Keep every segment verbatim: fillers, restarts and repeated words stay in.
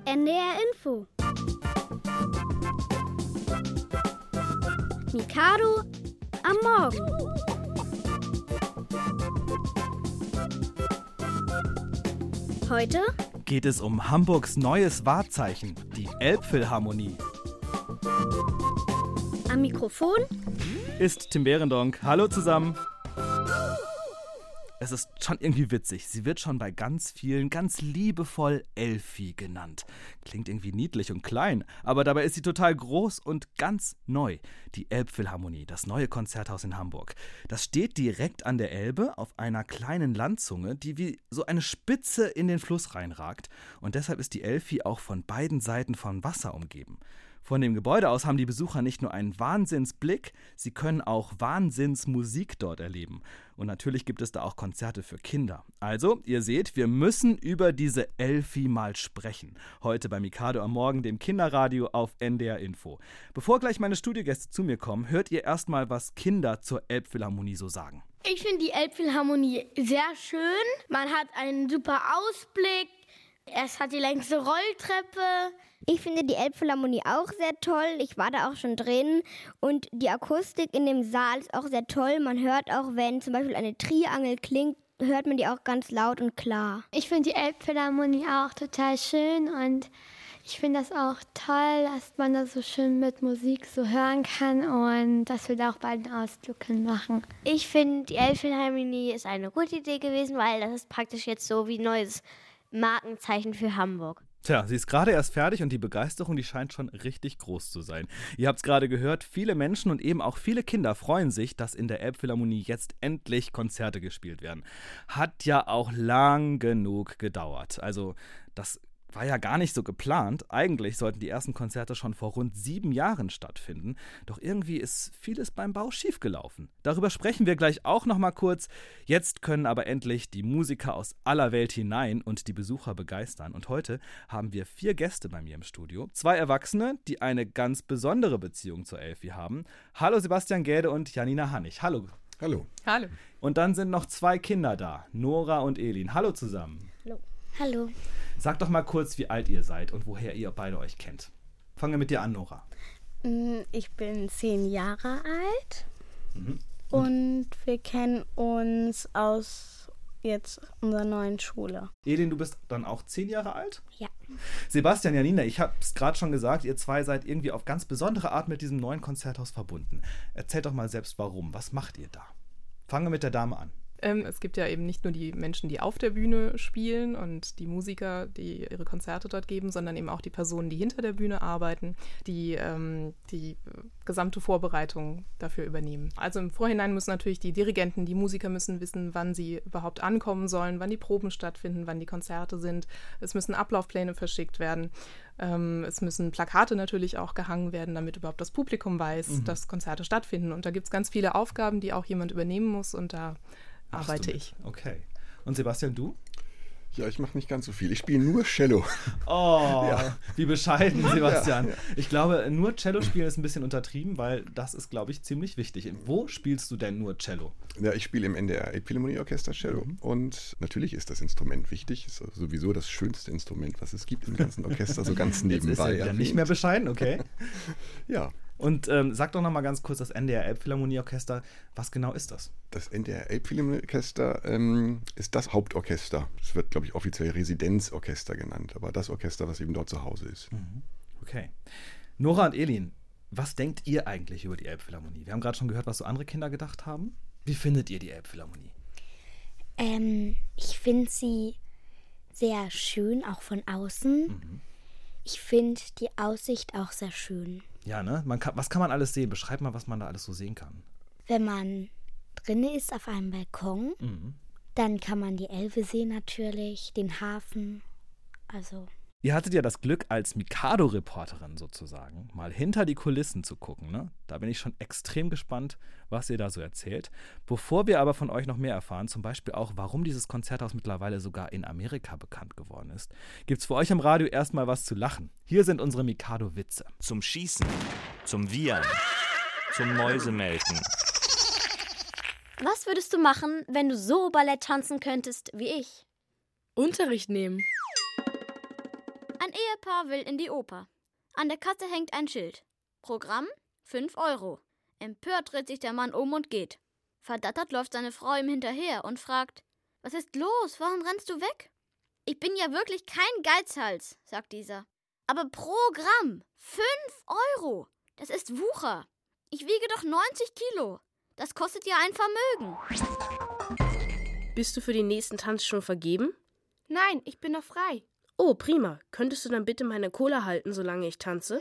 N D R Info. Mikado am Morgen. Heute geht es um Hamburgs neues Wahrzeichen, die Elbphilharmonie. Am Mikrofon ist Tim Behrendonck. Hallo zusammen. Es ist schon irgendwie witzig. Sie wird schon bei ganz vielen ganz liebevoll Elfi genannt. Klingt irgendwie niedlich und klein, aber dabei ist sie total groß und ganz neu. Die Elbphilharmonie, das neue Konzerthaus in Hamburg. Das steht direkt an der Elbe auf einer kleinen Landzunge, die wie so eine Spitze in den Fluss reinragt. Und deshalb ist die Elfi auch von beiden Seiten von Wasser umgeben. Von dem Gebäude aus haben die Besucher nicht nur einen Wahnsinnsblick, sie können auch Wahnsinnsmusik dort erleben. Und natürlich gibt es da auch Konzerte für Kinder. Also, ihr seht, wir müssen über diese Elfi mal sprechen. Heute bei Mikado am Morgen, dem Kinderradio auf N D R Info. Bevor gleich meine Studiogäste zu mir kommen, hört ihr erstmal, was Kinder zur Elbphilharmonie so sagen. Ich finde die Elbphilharmonie sehr schön. Man hat einen super Ausblick. Es hat die längste Rolltreppe. Ich finde die Elbphilharmonie auch sehr toll. Ich war da auch schon drin. Und die Akustik in dem Saal ist auch sehr toll. Man hört auch, wenn zum Beispiel eine Triangel klingt, hört man die auch ganz laut und klar. Ich finde die Elbphilharmonie auch total schön und ich finde das auch toll, dass man das so schön mit Musik so hören kann und dass wir da auch bald einen Ausflug machen. Ich finde, die Elbphilharmonie ist eine gute Idee gewesen, weil das ist praktisch jetzt so wie ein neues Markenzeichen für Hamburg. Tja, sie ist gerade erst fertig und die Begeisterung, die scheint schon richtig groß zu sein. Ihr habt es gerade gehört, viele Menschen und eben auch viele Kinder freuen sich, dass in der Elbphilharmonie jetzt endlich Konzerte gespielt werden. Hat ja auch lang genug gedauert. Also das war ja gar nicht so geplant. Eigentlich sollten die ersten Konzerte schon vor rund sieben Jahren stattfinden. Doch irgendwie ist vieles beim Bau schiefgelaufen. Darüber sprechen wir gleich auch noch mal kurz. Jetzt können aber endlich die Musiker aus aller Welt hinein und die Besucher begeistern. Und heute haben wir vier Gäste bei mir im Studio. Zwei Erwachsene, die eine ganz besondere Beziehung zur Elfi haben. Hallo Sebastian Gäde und Janina Hannig. Hallo. Hallo. Hallo. Und dann sind noch zwei Kinder da, Nora und Elin. Hallo zusammen. Hallo. Hallo. Sagt doch mal kurz, wie alt ihr seid und woher ihr beide euch kennt. Fangen wir mit dir an, Nora. Ich bin zehn Jahre alt Mhm. und? und wir kennen uns aus jetzt unserer neuen Schule. Elin, du bist dann auch zehn Jahre alt? Ja. Sebastian, Janina, ich habe es gerade schon gesagt, ihr zwei seid irgendwie auf ganz besondere Art mit diesem neuen Konzerthaus verbunden. Erzählt doch mal selbst, warum. Was macht ihr da? Fangen wir mit der Dame an. Ähm, es gibt ja eben nicht nur die Menschen, die auf der Bühne spielen und die Musiker, die ihre Konzerte dort geben, sondern eben auch die Personen, die hinter der Bühne arbeiten, die ähm, die gesamte Vorbereitung dafür übernehmen. Also im Vorhinein müssen natürlich die Dirigenten, die Musiker müssen wissen, wann sie überhaupt ankommen sollen, wann die Proben stattfinden, wann die Konzerte sind. Es müssen Ablaufpläne verschickt werden. Ähm, es müssen Plakate natürlich auch gehangen werden, damit überhaupt das Publikum weiß, mhm. dass Konzerte stattfinden. Und da gibt es ganz viele Aufgaben, die auch jemand übernehmen muss und da Machst arbeite ich. Okay. Und Sebastian, du? Ja, ich mache nicht ganz so viel. Ich spiele nur Cello. Oh, ja. Wie bescheiden, Sebastian. Ja, ja. Ich glaube, nur Cello spielen ist ein bisschen untertrieben, weil das ist, glaube ich, ziemlich wichtig. Wo spielst du denn nur Cello? Ja, ich spiele im N D R Elbphilharmonieorchester Cello. Mhm. Und natürlich ist das Instrument wichtig. Ist sowieso das schönste Instrument, was es gibt im ganzen Orchester, so ganz nebenbei. Jetzt ist er wieder nicht mehr bescheiden, okay. Ja. Und ähm, sag doch noch mal ganz kurz, das N D R Elbphilharmonieorchester, was genau ist das? Das N D R Elbphilharmonieorchester ähm, ist das Hauptorchester. Es wird, glaube ich, offiziell Residenzorchester genannt, aber das Orchester, was eben dort zu Hause ist. Mhm. Okay. Nora und Elin, was denkt ihr eigentlich über die Elbphilharmonie? Wir haben gerade schon gehört, was so andere Kinder gedacht haben. Wie findet ihr die Elbphilharmonie? Ähm, ich finde sie sehr schön, auch von außen. Mhm. Ich finde die Aussicht auch sehr schön. Ja, ne? Man kann, was kann man alles sehen? Beschreib mal, was man da alles so sehen kann. Wenn man drin ist auf einem Balkon, Mhm. dann kann man die Elbe sehen natürlich, den Hafen, also... Ihr hattet ja das Glück, als Mikado-Reporterin sozusagen mal hinter die Kulissen zu gucken, ne? Da bin ich schon extrem gespannt, was ihr da so erzählt. Bevor wir aber von euch noch mehr erfahren, zum Beispiel auch, warum dieses Konzerthaus mittlerweile sogar in Amerika bekannt geworden ist, gibt's für euch am Radio erstmal was zu lachen. Hier sind unsere Mikado-Witze. Zum Schießen, zum Wiehern, zum Mäusemelken. Was würdest du machen, wenn du so Ballett tanzen könntest wie ich? Unterricht nehmen. Ein Ehepaar will in die Oper. An der Kasse hängt ein Schild. Programm fünf Euro. Empört dreht sich der Mann um und geht. Verdattert läuft seine Frau ihm hinterher und fragt: Was ist los? Warum rennst du weg? Ich bin ja wirklich kein Geizhals, sagt dieser. Aber Programm fünf Euro. Das ist Wucher. Ich wiege doch neunzig Kilo. Das kostet ja ein Vermögen. Bist du für den nächsten Tanz schon vergeben? Nein, ich bin noch frei. Oh, prima. Könntest du dann bitte meine Cola halten, solange ich tanze?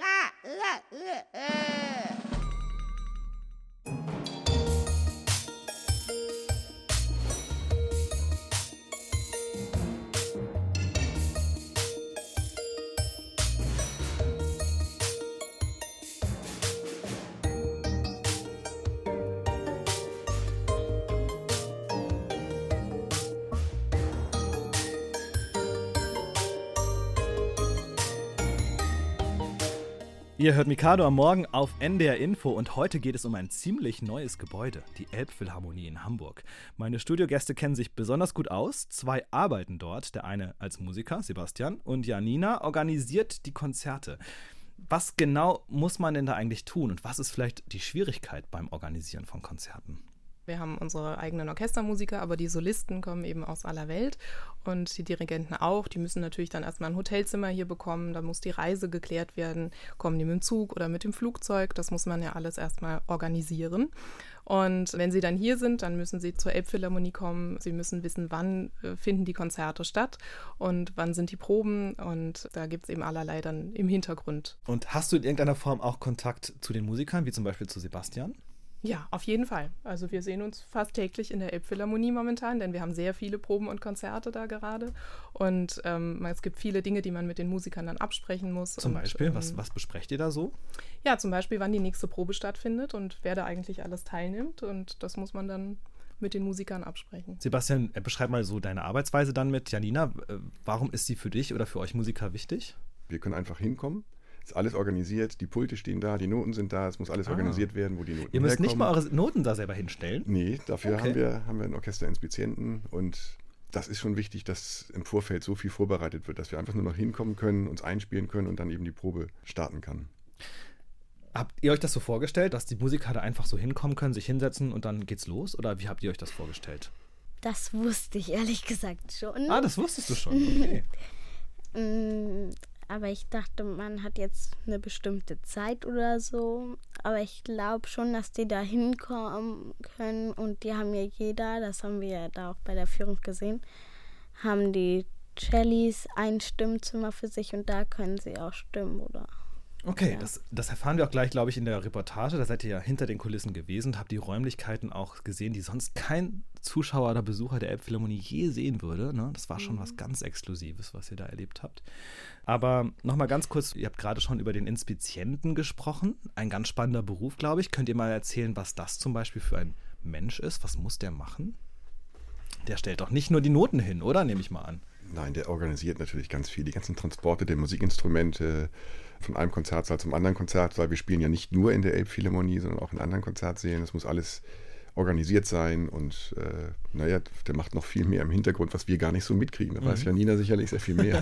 Ihr hört Mikado am Morgen auf N D R Info und heute geht es um ein ziemlich neues Gebäude, die Elbphilharmonie in Hamburg. Meine Studiogäste kennen sich besonders gut aus, zwei arbeiten dort, der eine als Musiker, Sebastian, und Janina organisiert die Konzerte. Was genau muss man denn da eigentlich tun und was ist vielleicht die Schwierigkeit beim Organisieren von Konzerten? Wir haben unsere eigenen Orchestermusiker, aber die Solisten kommen eben aus aller Welt und die Dirigenten auch. Die müssen natürlich dann erstmal ein Hotelzimmer hier bekommen, da muss die Reise geklärt werden. Kommen die mit dem Zug oder mit dem Flugzeug? Das muss man ja alles erstmal organisieren. Und wenn sie dann hier sind, dann müssen sie zur Elbphilharmonie kommen. Sie müssen wissen, wann finden die Konzerte statt und wann sind die Proben. Und da gibt es eben allerlei dann im Hintergrund. Und hast du in irgendeiner Form auch Kontakt zu den Musikern, wie zum Beispiel zu Sebastian? Ja, auf jeden Fall. Also wir sehen uns fast täglich in der Elbphilharmonie momentan, denn wir haben sehr viele Proben und Konzerte da gerade. Und ähm, es gibt viele Dinge, die man mit den Musikern dann absprechen muss. Zum und, Beispiel? Ähm, was, was besprecht ihr da so? Ja, zum Beispiel, wann die nächste Probe stattfindet und wer da eigentlich alles teilnimmt. Und das muss man dann mit den Musikern absprechen. Sebastian, beschreib mal so deine Arbeitsweise dann mit Janina. Warum ist sie für dich oder für euch Musiker wichtig? Wir können einfach hinkommen. Ist alles organisiert, die Pulte stehen da, die Noten sind da, es muss alles ah. organisiert werden, wo die Noten Ihr müsst herkommen. Nicht mal eure Noten da selber hinstellen? Nee, dafür okay. haben wir, haben wir einen Orchesterinspizienten und das ist schon wichtig, dass im Vorfeld so viel vorbereitet wird, dass wir einfach nur noch hinkommen können, uns einspielen können und dann eben die Probe starten kann. Habt ihr euch das so vorgestellt, dass die Musiker da einfach so hinkommen können, sich hinsetzen und dann geht's los? Oder wie habt ihr euch das vorgestellt? Das wusste ich ehrlich gesagt schon. Ah, das wusstest du schon, okay. Aber ich dachte, man hat jetzt eine bestimmte Zeit oder so. Aber ich glaube schon, dass die da hinkommen können. Und die haben ja jeder, das haben wir ja da auch bei der Führung gesehen, haben die Cellis ein Stimmzimmer für sich und da können sie auch stimmen, oder? Okay, ja. das, das erfahren wir auch gleich, glaube ich, in der Reportage. Da seid ihr ja hinter den Kulissen gewesen und habt die Räumlichkeiten auch gesehen, die sonst kein Zuschauer oder Besucher der Elbphilharmonie je sehen würde. Ne? Das war schon mhm. was ganz Exklusives, was ihr da erlebt habt. Aber nochmal ganz kurz, ihr habt gerade schon über den Inspizienten gesprochen. Ein ganz spannender Beruf, glaube ich. Könnt ihr mal erzählen, was das zum Beispiel für ein Mensch ist? Was muss der machen? Der stellt doch nicht nur die Noten hin, oder? Nehme ich mal an. Nein, der organisiert natürlich ganz viel. Die ganzen Transporte der Musikinstrumente von einem Konzertsaal zum anderen Konzertsaal. Wir spielen ja nicht nur in der Elbphilharmonie, sondern auch in anderen Konzertsälen. Das muss alles organisiert sein und äh, naja, der macht noch viel mehr im Hintergrund, was wir gar nicht so mitkriegen. Da mhm. weiß Janina sicherlich sehr viel mehr.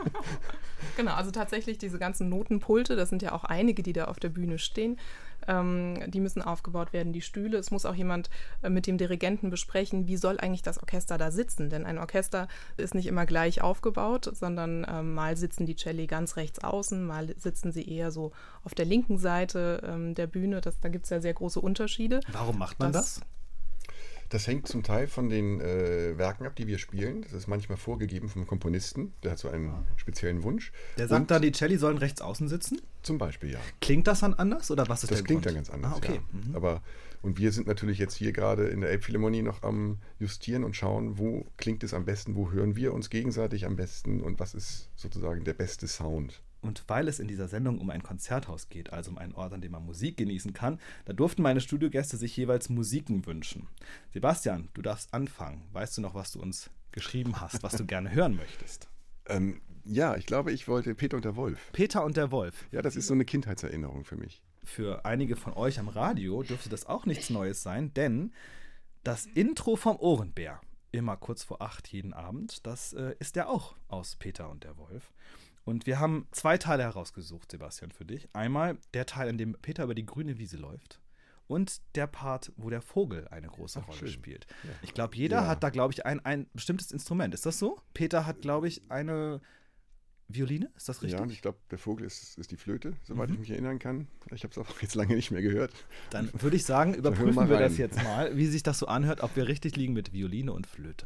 Genau, also tatsächlich diese ganzen Notenpulte, das sind ja auch einige, die da auf der Bühne stehen, ähm, die müssen aufgebaut werden, die Stühle. Es muss auch jemand äh, mit dem Dirigenten besprechen, wie soll eigentlich das Orchester da sitzen, denn ein Orchester ist nicht immer gleich aufgebaut, sondern ähm, mal sitzen die Celli ganz rechts außen, mal sitzen sie eher so auf der linken Seite ähm, der Bühne. Das, da gibt es ja sehr große Unterschiede. Warum macht man das? das? Das hängt zum Teil von den äh, Werken ab, die wir spielen. Das ist manchmal vorgegeben vom Komponisten. Der hat so einen speziellen Wunsch. Der sagt und, dann, die Celli sollen rechts außen sitzen? Zum Beispiel, ja. Klingt das dann anders oder was ist das der klingt Grund? dann ganz anders, ah, okay. ja. Mhm. Aber, und wir sind natürlich jetzt hier gerade in der Elbphilharmonie noch am Justieren und schauen, wo klingt es am besten, wo hören wir uns gegenseitig am besten und was ist sozusagen der beste Sound. Und weil es in dieser Sendung um ein Konzerthaus geht, also um einen Ort, an dem man Musik genießen kann, da durften meine Studiogäste sich jeweils Musiken wünschen. Sebastian, du darfst anfangen. Weißt du noch, was du uns geschrieben hast, was du gerne hören möchtest? Ähm, ja, ich glaube, ich wollte Peter und der Wolf. Peter und der Wolf. Ja, das ist so eine Kindheitserinnerung für mich. Für einige von euch am Radio dürfte das auch nichts Neues sein, denn das Intro vom Ohrenbär, immer kurz vor acht jeden Abend, das äh, ist ja auch aus Peter und der Wolf. Und wir haben zwei Teile herausgesucht, Sebastian, für dich. Einmal der Teil, in dem Peter über die grüne Wiese läuft. Und der Part, wo der Vogel eine große Ach, Rolle schön. spielt. Ja. Ich glaube, jeder ja. hat da, glaube ich, ein, ein bestimmtes Instrument. Ist das so? Peter hat, glaube ich, eine Violine. Ist das richtig? Ja, und ich glaube, der Vogel ist, ist die Flöte, soweit mhm. ich mich erinnern kann. Ich habe es auch jetzt lange nicht mehr gehört. Dann würde ich sagen, überprüfen wir, wir das jetzt mal, wie sich das so anhört, ob wir richtig liegen mit Violine und Flöte.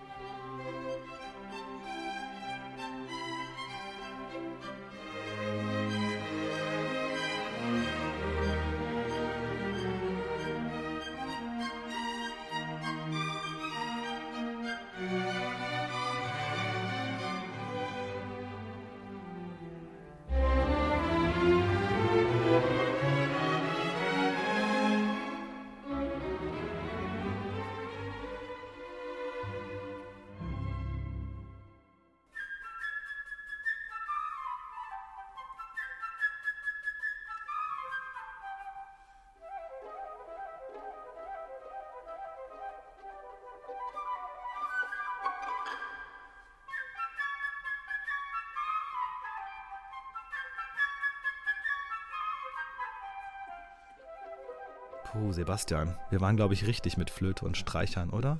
Puh, Sebastian, wir waren, glaube ich, richtig mit Flöte und Streichern, oder?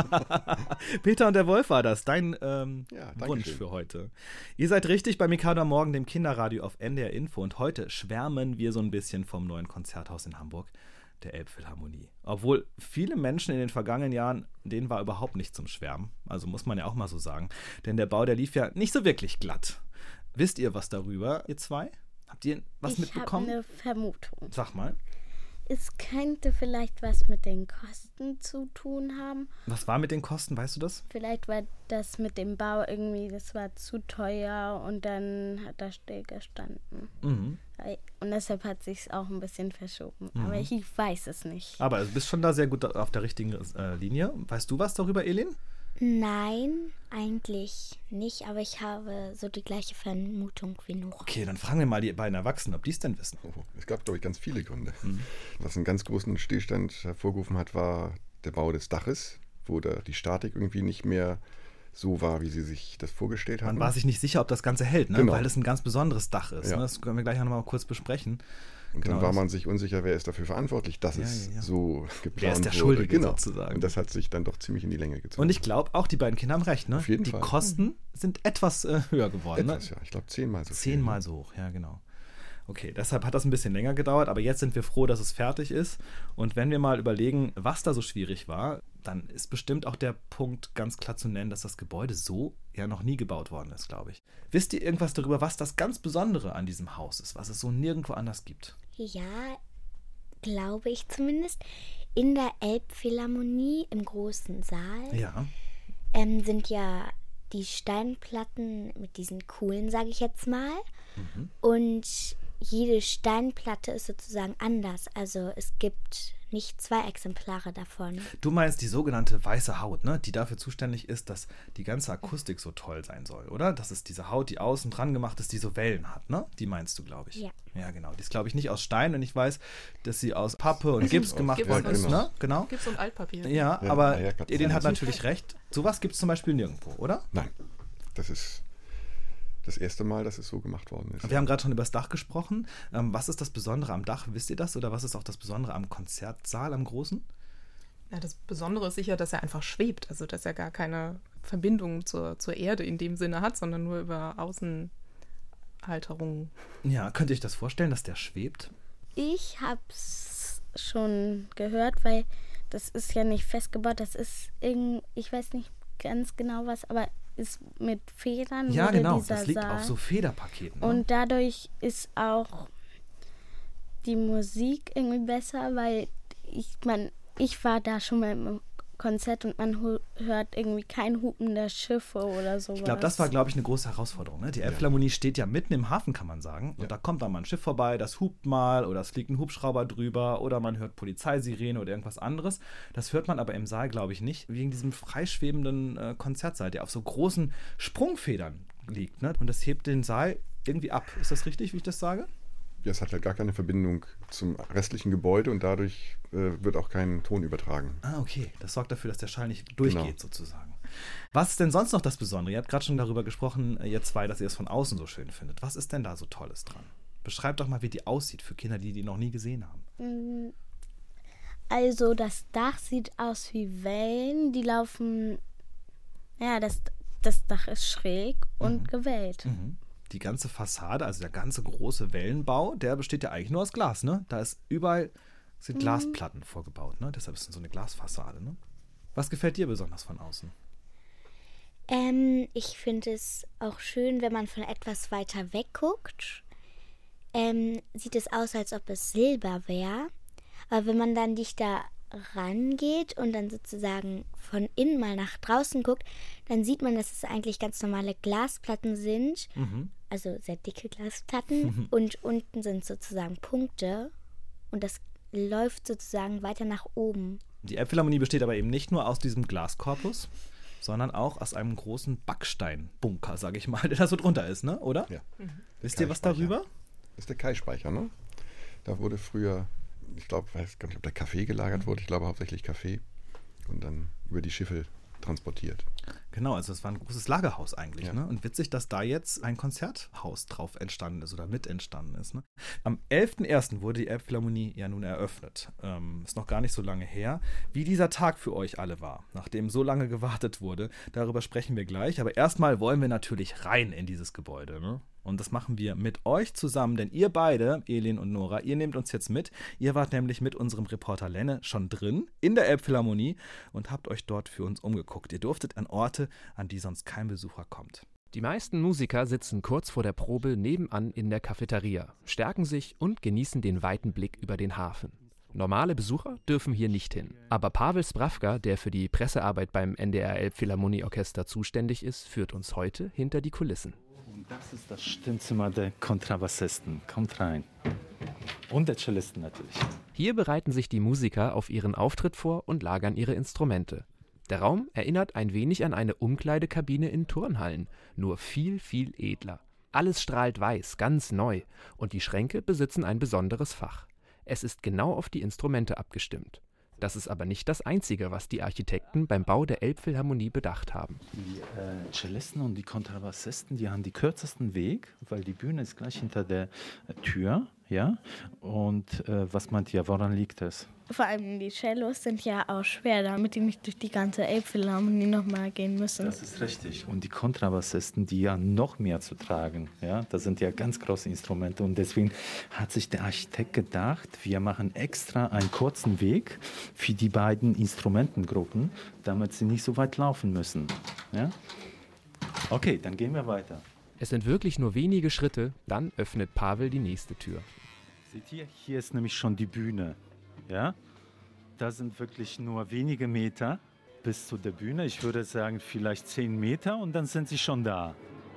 Peter und der Wolf war das, dein ähm, ja, Wunsch schön. für heute. Ihr seid richtig bei Mikado am Morgen, dem Kinderradio auf N D R Info. Und heute schwärmen wir so ein bisschen vom neuen Konzerthaus in Hamburg, der Elbphilharmonie. Obwohl viele Menschen in den vergangenen Jahren, denen war überhaupt nicht zum Schwärmen. Also muss man ja auch mal so sagen. Denn der Bau, der lief ja nicht so wirklich glatt. Wisst ihr was darüber, ihr zwei? Habt ihr was ich mitbekommen? Ich habe eine Vermutung. Sag mal. Es könnte vielleicht was mit den Kosten zu tun haben. Was war mit den Kosten, weißt du das? Vielleicht war das mit dem Bau irgendwie, das war zu teuer und dann hat das still gestanden. Mhm. Und deshalb hat sich es auch ein bisschen verschoben. Mhm. Aber ich weiß es nicht. Aber du bist schon da sehr gut auf der richtigen äh, Linie. Weißt du was darüber, Elin? Nein, eigentlich nicht, aber ich habe so die gleiche Vermutung wie Nora. Okay, dann fragen wir mal die beiden Erwachsenen, ob die es denn wissen. Oh, es gab, glaube ich, ganz viele Gründe. Mhm. Was einen ganz großen Stillstand hervorgerufen hat, war der Bau des Daches, wo da die Statik irgendwie nicht mehr so war, wie sie sich das vorgestellt haben. Man war sich nicht sicher, ob das Ganze hält, ne? Genau. Weil es ein ganz besonderes Dach ist. Ja. Ne? Das können wir gleich noch mal kurz besprechen. Und genau, dann war man sich unsicher, wer ist dafür verantwortlich, dass ja, es ja, ja. so geplant wurde. Wer ist der Schuldige genau. sozusagen. Und das hat sich dann doch ziemlich in die Länge gezogen. Und ich glaube, auch die beiden Kinder haben recht. Ne? Auf jeden die Fall. Kosten mhm. sind etwas äh, höher geworden. Etwas, ne? ja. Ich glaube, zehnmal so viel. Zehnmal so hoch, ja genau. Okay, deshalb hat das ein bisschen länger gedauert, aber jetzt sind wir froh, dass es fertig ist. Und wenn wir mal überlegen, was da so schwierig war, dann ist bestimmt auch der Punkt ganz klar zu nennen, dass das Gebäude so ja noch nie gebaut worden ist, glaube ich. Wisst ihr irgendwas darüber, was das ganz Besondere an diesem Haus ist, was es so nirgendwo anders gibt? Ja, glaube ich zumindest. In der Elbphilharmonie im großen Saal ja. ähm, sind ja die Steinplatten mit diesen Kuhlen, sage ich jetzt mal. Mhm. Und jede Steinplatte ist sozusagen anders. Also es gibt nicht zwei Exemplare davon. Du meinst die sogenannte weiße Haut, ne? Die dafür zuständig ist, dass die ganze Akustik so toll sein soll, oder? Das ist diese Haut, die außen dran gemacht ist, die so Wellen hat, ne? Die meinst du, glaube ich. Ja. Ja, genau. Die ist, glaube ich, nicht aus Stein und ich weiß, dass sie aus Pappe und Gips gemacht Gips worden ist, genau. ne? Genau. Gips und Altpapier. Ja, ja aber ja, Edin hat natürlich recht. Sowas gibt es zum Beispiel nirgendwo, oder? Nein, das ist das erste Mal, dass es so gemacht worden ist. Wir haben gerade schon über das Dach gesprochen. Ähm, was ist das Besondere am Dach? Wisst ihr das? Oder was ist auch das Besondere am Konzertsaal, am Großen? Ja, das Besondere ist sicher, dass er einfach schwebt. Also, dass er gar keine Verbindung zur, zur Erde in dem Sinne hat, sondern nur über Außenhalterungen. Ja, könnt ihr euch das vorstellen, dass der schwebt? Ich habe es schon gehört, weil das ist ja nicht festgebaut. Das ist irgend, ich weiß nicht ganz genau was, aber ist mit Federn. Ja, genau, dieser das liegt Saal. auf so Federpaketen. Ne? Und dadurch ist auch die Musik irgendwie besser, weil ich, man, ich war da schon mal im Konzert und man hu- hört irgendwie kein Hupen der Schiffe oder sowas. Ich glaube, das war, glaube ich, eine große Herausforderung. Ne? Die Elbphilharmonie ja. steht ja mitten im Hafen, kann man sagen. Und ja. da kommt dann mal ein Schiff vorbei, das hupt mal oder es fliegt ein Hubschrauber drüber oder man hört Polizeisirene oder irgendwas anderes. Das hört man aber im Saal, glaube ich, nicht, wegen diesem freischwebenden äh, Konzertsaal, der auf so großen Sprungfedern liegt. Ne? Und das hebt den Saal irgendwie ab. Ist das richtig, wie ich das sage? Ja, es hat halt gar keine Verbindung zum restlichen Gebäude und dadurch äh, wird auch kein Ton übertragen. Ah, okay. Das sorgt dafür, dass der Schall nicht durchgeht, genau. sozusagen. Was ist denn sonst noch das Besondere? Ihr habt gerade schon darüber gesprochen, ihr zwei, dass ihr es von außen so schön findet. Was ist denn da so Tolles dran? Beschreibt doch mal, wie die aussieht für Kinder, die die noch nie gesehen haben. Also das Dach sieht aus wie Wellen, die laufen, ja, das, das Dach ist schräg und mhm. gewellt. Mhm. Die ganze Fassade, also der ganze große Wellenbau, der besteht ja eigentlich nur aus Glas, ne? Da ist überall sind Glasplatten mhm. vorgebaut, ne? Deshalb ist es so eine Glasfassade, ne? Was gefällt dir besonders von außen? Ähm, ich finde es auch schön, wenn man von etwas weiter weg guckt. Ähm, sieht es aus, als ob es Silber wäre. Aber wenn man dann dichter rangeht und dann sozusagen von innen mal nach draußen guckt, dann sieht man, dass es eigentlich ganz normale Glasplatten sind. Mhm. Also sehr dicke Glasplatten. Mhm. Und unten sind sozusagen Punkte. Und das läuft sozusagen weiter nach oben. Die Elbphilharmonie besteht aber eben nicht nur aus diesem Glaskorpus, sondern auch aus einem großen Backsteinbunker, sage ich mal, der da so drunter ist, ne? Oder? Ja. Mhm. Wisst ihr was darüber? Das ist der Kai-Speicher, ne? Da wurde früher, ich glaube, weiß gar nicht, ob der Kaffee gelagert wurde. Ich glaube hauptsächlich Kaffee. Und dann über die Schiffe transportiert. Genau, also es war ein großes Lagerhaus eigentlich. Ja. Ne? Und witzig, dass da jetzt ein Konzerthaus drauf entstanden ist oder mit entstanden ist. Ne? Am elften ersten wurde die Elbphilharmonie ja nun eröffnet. Ähm, ist noch gar nicht so lange her. Wie dieser Tag für euch alle war, nachdem so lange gewartet wurde, darüber sprechen wir gleich. Aber erstmal wollen wir natürlich rein in dieses Gebäude. Ne? Und das machen wir mit euch zusammen, denn ihr beide, Elin und Nora, ihr nehmt uns jetzt mit. Ihr wart nämlich mit unserem Reporter Lenne schon drin in der Elbphilharmonie und habt euch dort für uns umgeguckt. Ihr durftet an Orte, an die sonst kein Besucher kommt. Die meisten Musiker sitzen kurz vor der Probe nebenan in der Cafeteria, stärken sich und genießen den weiten Blick über den Hafen. Normale Besucher dürfen hier nicht hin. Aber Pavel Spravka, der für die Pressearbeit beim N D R Elbphilharmonieorchester zuständig ist, führt uns heute hinter die Kulissen. Und das ist das Stimmzimmer der Kontrabassisten. Kommt rein. Und der Cellisten natürlich. Hier bereiten sich die Musiker auf ihren Auftritt vor und lagern ihre Instrumente. Der Raum erinnert ein wenig an eine Umkleidekabine in Turnhallen, nur viel, viel edler. Alles strahlt weiß, ganz neu, und die Schränke besitzen ein besonderes Fach. Es ist genau auf die Instrumente abgestimmt. Das ist aber nicht das Einzige, was die Architekten beim Bau der Elbphilharmonie bedacht haben. Die äh, Cellisten und die Kontrabassisten, die haben den kürzesten Weg, weil die Bühne ist gleich hinter der äh, Tür. Ja? Und äh, was meint ihr, woran liegt das? Vor allem die Cellos sind ja auch schwer, damit die nicht durch die ganze Elbphilharmonie nochmal gehen müssen. Das ist richtig. Und die Kontrabassisten, die ja noch mehr zu tragen, ja, das sind ja ganz große Instrumente. Und deswegen hat sich der Architekt gedacht, wir machen extra einen kurzen Weg für die beiden Instrumentengruppen, damit sie nicht so weit laufen müssen. Ja? Okay, dann gehen wir weiter. Es sind wirklich nur wenige Schritte, dann öffnet Pavel die nächste Tür. Seht ihr, hier ist nämlich schon die Bühne. Ja, da sind wirklich nur wenige Meter bis zu der Bühne. Ich würde sagen, vielleicht zehn Meter und dann sind sie schon da.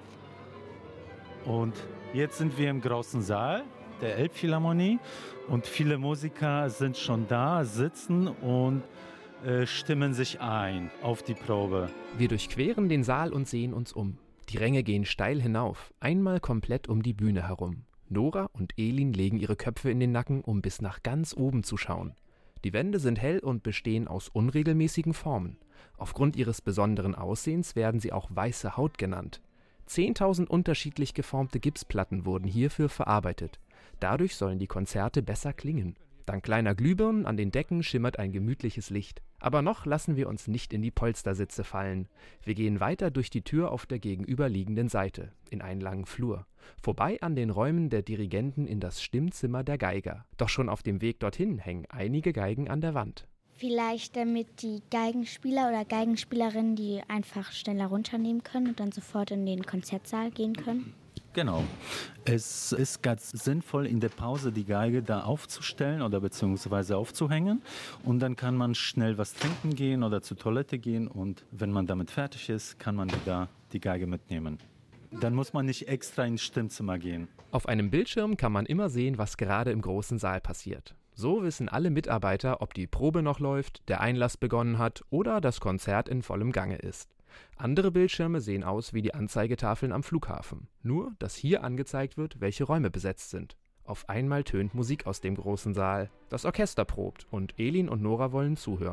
Und jetzt sind wir im großen Saal der Elbphilharmonie und viele Musiker sind schon da, sitzen und äh, stimmen sich ein auf die Probe. Wir durchqueren den Saal und sehen uns um. Die Ränge gehen steil hinauf, einmal komplett um die Bühne herum. Nora und Elin legen ihre Köpfe in den Nacken, um bis nach ganz oben zu schauen. Die Wände sind hell und bestehen aus unregelmäßigen Formen. Aufgrund ihres besonderen Aussehens werden sie auch weiße Haut genannt. Zehntausend unterschiedlich geformte Gipsplatten wurden hierfür verarbeitet. Dadurch sollen die Konzerte besser klingen. Dank kleiner Glühbirnen an den Decken schimmert ein gemütliches Licht. Aber noch lassen wir uns nicht in die Polstersitze fallen. Wir gehen weiter durch die Tür auf der gegenüberliegenden Seite, in einen langen Flur. Vorbei an den Räumen der Dirigenten in das Stimmzimmer der Geiger. Doch schon auf dem Weg dorthin hängen einige Geigen an der Wand. Vielleicht damit die Geigenspieler oder Geigenspielerinnen die einfach schneller runternehmen können und dann sofort in den Konzertsaal gehen können? Genau. Es ist ganz sinnvoll, in der Pause die Geige da aufzustellen oder beziehungsweise aufzuhängen. Und dann kann man schnell was trinken gehen oder zur Toilette gehen. Und wenn man damit fertig ist, kann man wieder die Geige mitnehmen. Dann muss man nicht extra ins Stimmzimmer gehen. Auf einem Bildschirm kann man immer sehen, was gerade im großen Saal passiert. So wissen alle Mitarbeiter, ob die Probe noch läuft, der Einlass begonnen hat oder das Konzert in vollem Gange ist. Andere Bildschirme sehen aus wie die Anzeigetafeln am Flughafen. Nur, dass hier angezeigt wird, welche Räume besetzt sind. Auf einmal tönt Musik aus dem großen Saal. Das Orchester probt und Elin und Nora wollen zuhören.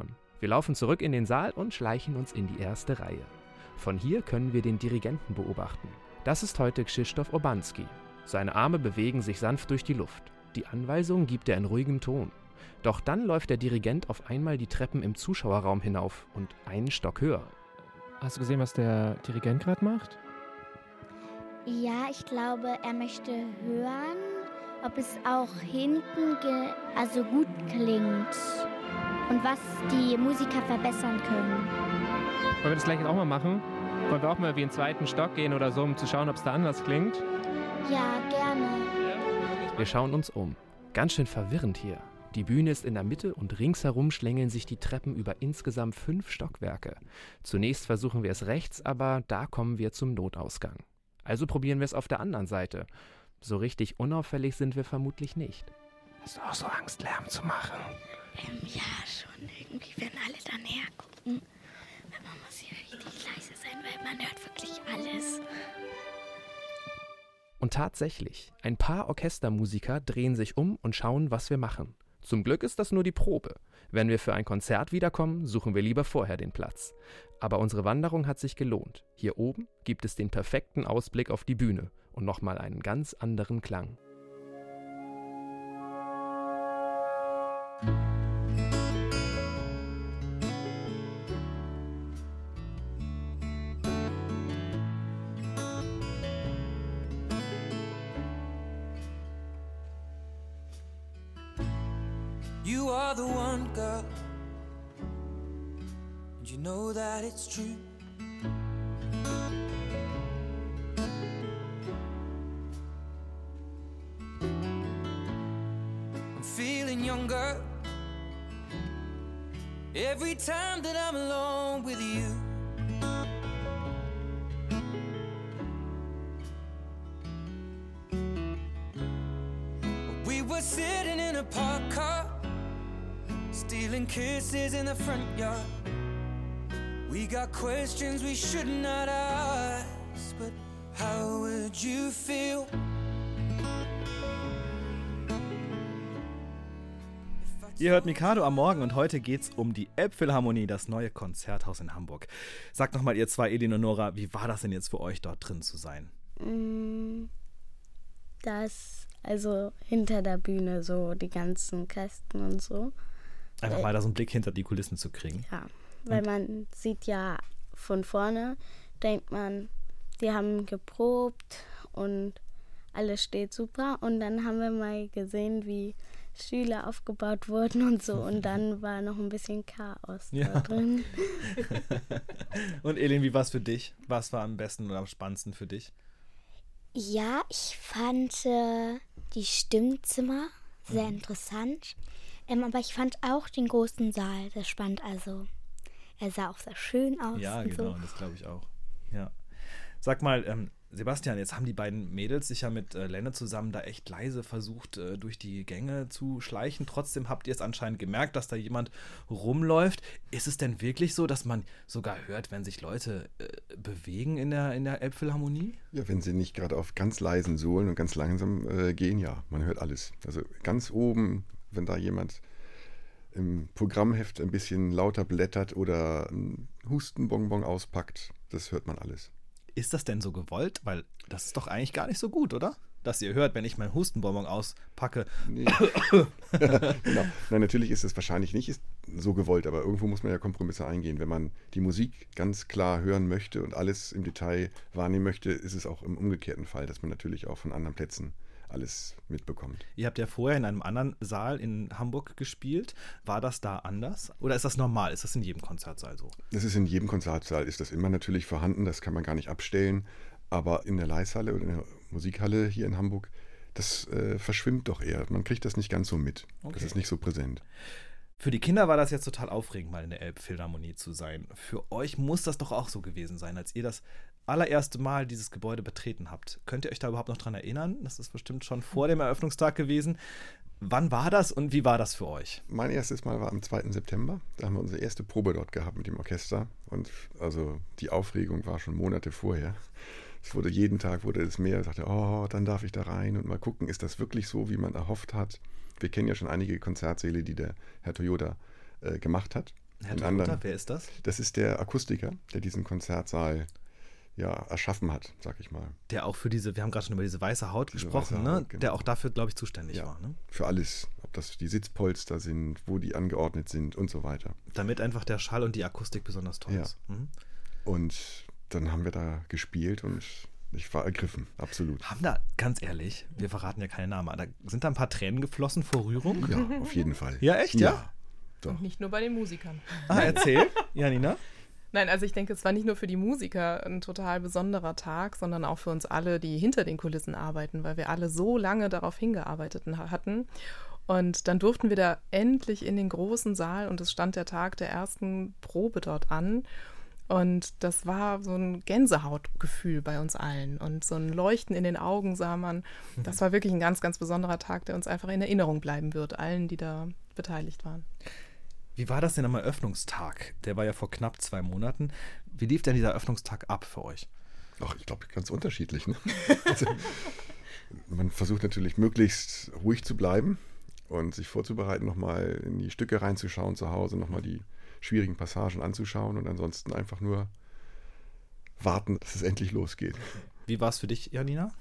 Wir laufen zurück in den Saal und schleichen uns in die erste Reihe. Von hier können wir den Dirigenten beobachten. Das ist heute Krzysztof Urbanski. Seine Arme bewegen sich sanft durch die Luft. Die Anweisungen gibt er in ruhigem Ton. Doch dann läuft der Dirigent auf einmal die Treppen im Zuschauerraum hinauf und einen Stock höher. Hast du gesehen, was der Dirigent gerade macht? Ja, ich glaube, er möchte hören, ob es auch hinten ge- also gut klingt und was die Musiker verbessern können. Wollen wir das gleich auch mal machen? Wollen wir auch mal wie in den zweiten Stock gehen oder so, um zu schauen, ob es da anders klingt? Ja, gerne. Wir schauen uns um. Ganz schön verwirrend hier. Die Bühne ist in der Mitte und ringsherum schlängeln sich die Treppen über insgesamt fünf Stockwerke. Zunächst versuchen wir es rechts, aber da kommen wir zum Notausgang. Also probieren wir es auf der anderen Seite. So richtig unauffällig sind wir vermutlich nicht. Hast du auch so Angst, Lärm zu machen? Ähm, ja, schon. Irgendwie werden alle da näher gucken. Aber man muss hier richtig leise sein, weil man hört wirklich alles. Und tatsächlich, ein paar Orchestermusiker drehen sich um und schauen, was wir machen. Zum Glück ist das nur die Probe. Wenn wir für ein Konzert wiederkommen, suchen wir lieber vorher den Platz. Aber unsere Wanderung hat sich gelohnt. Hier oben gibt es den perfekten Ausblick auf die Bühne und nochmal einen ganz anderen Klang. You are the one, girl, and you know that it's true. I'm feeling younger every time that I'm alone with you. We were sitting in a parked car, stealing kisses in the front yard. We got questions we should not ask, but how would you feel? Ihr hört Mikado am Morgen und heute geht's um die Elbphilharmonie, das neue Konzerthaus in Hamburg. Sagt nochmal ihr zwei, Elin und Nora, wie war das denn jetzt für euch, dort drin zu sein? Das, also hinter der Bühne so, die ganzen Kästen und so. Einfach mal da so einen Blick hinter die Kulissen zu kriegen. Ja, weil und? Man sieht ja von vorne, denkt man, die haben geprobt und alles steht super. Und dann haben wir mal gesehen, wie Stühle aufgebaut wurden und so. Und dann war noch ein bisschen Chaos ja. da drin. Und Elin, wie war es für dich? Was war am besten oder am spannendsten für dich? Ja, ich fand äh, die Stimmzimmer sehr mhm. interessant. Ähm, aber ich fand auch den großen Saal sehr spannend. Also er sah auch sehr schön aus. Ja, genau, so. Das glaube ich auch. Ja. Sag mal, ähm, Sebastian, jetzt haben die beiden Mädels sich ja mit äh, Lenne zusammen da echt leise versucht, äh, durch die Gänge zu schleichen. Trotzdem habt ihr es anscheinend gemerkt, dass da jemand rumläuft. Ist es denn wirklich so, dass man sogar hört, wenn sich Leute äh, bewegen in der, in der Elbphilharmonie? Ja, wenn sie nicht gerade auf ganz leisen Sohlen und ganz langsam äh, gehen, ja, man hört alles. Also ganz oben, wenn da jemand im Programmheft ein bisschen lauter blättert oder einen Hustenbonbon auspackt, das hört man alles. Ist das denn so gewollt? Weil das ist doch eigentlich gar nicht so gut, oder? Dass ihr hört, wenn ich meinen Hustenbonbon auspacke. Nee. Genau. Nein, natürlich ist es wahrscheinlich nicht so gewollt, aber irgendwo muss man ja Kompromisse eingehen. Wenn man die Musik ganz klar hören möchte und alles im Detail wahrnehmen möchte, ist es auch im umgekehrten Fall, dass man natürlich auch von anderen Plätzen alles mitbekommt. Ihr habt ja vorher in einem anderen Saal in Hamburg gespielt. War das da anders? Oder ist das normal? Ist das in jedem Konzertsaal so? Das ist in jedem Konzertsaal, ist das immer natürlich vorhanden. Das kann man gar nicht abstellen. Aber in der Leishalle oder in der Musikhalle hier in Hamburg, das äh, verschwimmt doch eher. Man kriegt das nicht ganz so mit. Okay. Das ist nicht so präsent. Für die Kinder war das jetzt total aufregend, mal in der Elbphilharmonie zu sein. Für euch muss das doch auch so gewesen sein, als ihr das allererste Mal dieses Gebäude betreten habt. Könnt ihr euch da überhaupt noch dran erinnern? Das ist bestimmt schon vor dem Eröffnungstag gewesen. Wann war das und wie war das für euch? Mein erstes Mal war am zweiten September. Da haben wir unsere erste Probe dort gehabt mit dem Orchester. Und also die Aufregung war schon Monate vorher. Es wurde jeden Tag wurde es mehr. Ich dachte, oh, dann darf ich da rein und mal gucken, ist das wirklich so, wie man erhofft hat? Wir kennen ja schon einige Konzertsäle, die der Herr Toyoda äh, gemacht hat. Herr Den anderen. Wer ist das? Das ist der Akustiker, der diesen Konzertsaal ja, erschaffen hat, sag ich mal. Der auch für diese, wir haben gerade schon über diese weiße Haut diese gesprochen, weiße Haut, ne? Genau. Der auch dafür, glaube ich, zuständig ja, war. Ne? Für alles, ob das die Sitzpolster sind, wo die angeordnet sind und so weiter. Damit einfach der Schall und die Akustik besonders toll ja. ist. Mhm. Und dann haben wir da gespielt und ich war ergriffen, absolut. Haben da, ganz ehrlich, wir verraten ja keine Namen, da sind da ein paar Tränen geflossen vor Rührung? Ja, auf jeden Fall. Ja, echt, ja? ja? Doch. Und nicht nur bei den Musikern. Ah, erzähl, Janina. Nein, also ich denke, es war nicht nur für die Musiker ein total besonderer Tag, sondern auch für uns alle, die hinter den Kulissen arbeiten, weil wir alle so lange darauf hingearbeitet hatten. Und dann durften wir da endlich in den großen Saal und es stand der Tag der ersten Probe dort an. Und das war so ein Gänsehautgefühl bei uns allen und so ein Leuchten in den Augen sah man. Das war wirklich ein ganz, ganz besonderer Tag, der uns einfach in Erinnerung bleiben wird, allen, die da beteiligt waren. Wie war das denn am Eröffnungstag? Der war ja vor knapp zwei Monaten. Wie lief denn dieser Eröffnungstag ab für euch? Ach, ich glaube, ganz unterschiedlich. Ne? Also, man versucht natürlich möglichst ruhig zu bleiben und sich vorzubereiten, nochmal in die Stücke reinzuschauen zu Hause, nochmal die schwierigen Passagen anzuschauen und ansonsten einfach nur warten, dass es endlich losgeht. Wie war es für dich, Janina?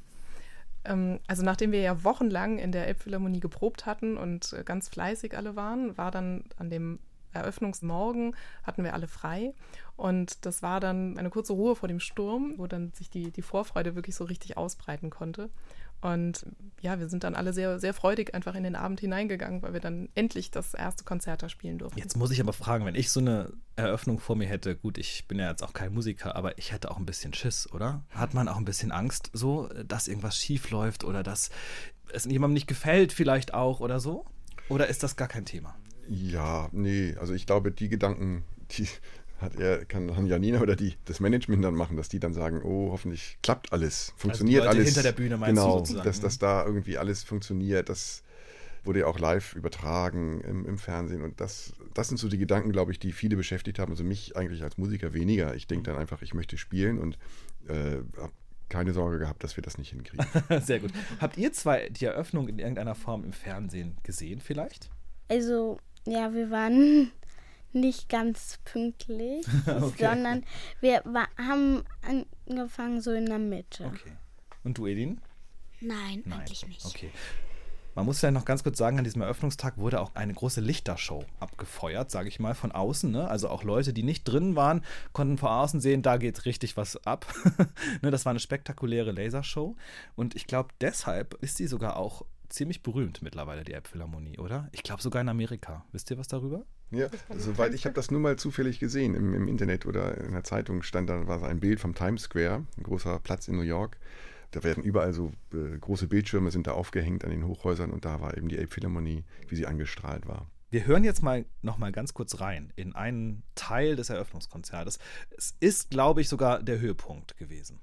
Also nachdem wir ja wochenlang in der Elbphilharmonie geprobt hatten und ganz fleißig alle waren, war dann an dem Eröffnungsmorgen hatten wir alle frei und das war dann eine kurze Ruhe vor dem Sturm, wo dann sich die, die Vorfreude wirklich so richtig ausbreiten konnte. Und ja, wir sind dann alle sehr, sehr freudig einfach in den Abend hineingegangen, weil wir dann endlich das erste Konzert da spielen durften. Jetzt muss ich aber fragen, wenn ich so eine Eröffnung vor mir hätte, gut, ich bin ja jetzt auch kein Musiker, aber ich hätte auch ein bisschen Schiss, oder? Hat man auch ein bisschen Angst, so, dass irgendwas schief läuft oder dass es jemandem nicht gefällt vielleicht auch oder so? Oder ist das gar kein Thema? Ja, nee, also ich glaube, die Gedanken, die hat er, kann Janina oder die, das Management dann machen, dass die dann sagen, oh, hoffentlich klappt alles, funktioniert also die Leute alles. Hinter der Bühne meinst genau, du sozusagen. dass, dass da irgendwie alles funktioniert, das wurde ja auch live übertragen im, im Fernsehen und das, das sind so die Gedanken, glaube ich, die viele beschäftigt haben, also mich eigentlich als Musiker weniger. Ich denke dann einfach, ich möchte spielen und äh, habe keine Sorge gehabt, dass wir das nicht hinkriegen. Sehr gut. Habt ihr zwei die Eröffnung in irgendeiner Form im Fernsehen gesehen vielleicht? Also, ja, wir waren nicht ganz pünktlich, okay. sondern wir war, haben angefangen so in der Mitte. Okay. Und du, Edin? Nein, Nein, eigentlich nicht. Okay. Man muss vielleicht noch ganz kurz sagen, an diesem Eröffnungstag wurde auch eine große Lichtershow abgefeuert, sage ich mal, von außen. Ne? Also auch Leute, die nicht drin waren, konnten von außen sehen, da geht richtig was ab. Ne, das war eine spektakuläre Lasershow. Und ich glaube, deshalb ist sie sogar auch ziemlich berühmt mittlerweile, die Elbphilharmonie, oder? Ich glaube sogar in Amerika. Wisst ihr was darüber? Ja, soweit ich habe das nur mal zufällig gesehen im, im Internet oder in der Zeitung stand da war ein Bild vom Times Square, ein großer Platz in New York. Da werden überall so äh, große Bildschirme sind da aufgehängt an den Hochhäusern und da war eben die Elbphilharmonie, wie sie angestrahlt war. Wir hören jetzt mal noch mal ganz kurz rein in einen Teil des Eröffnungskonzertes. Es ist, glaube ich, sogar der Höhepunkt gewesen.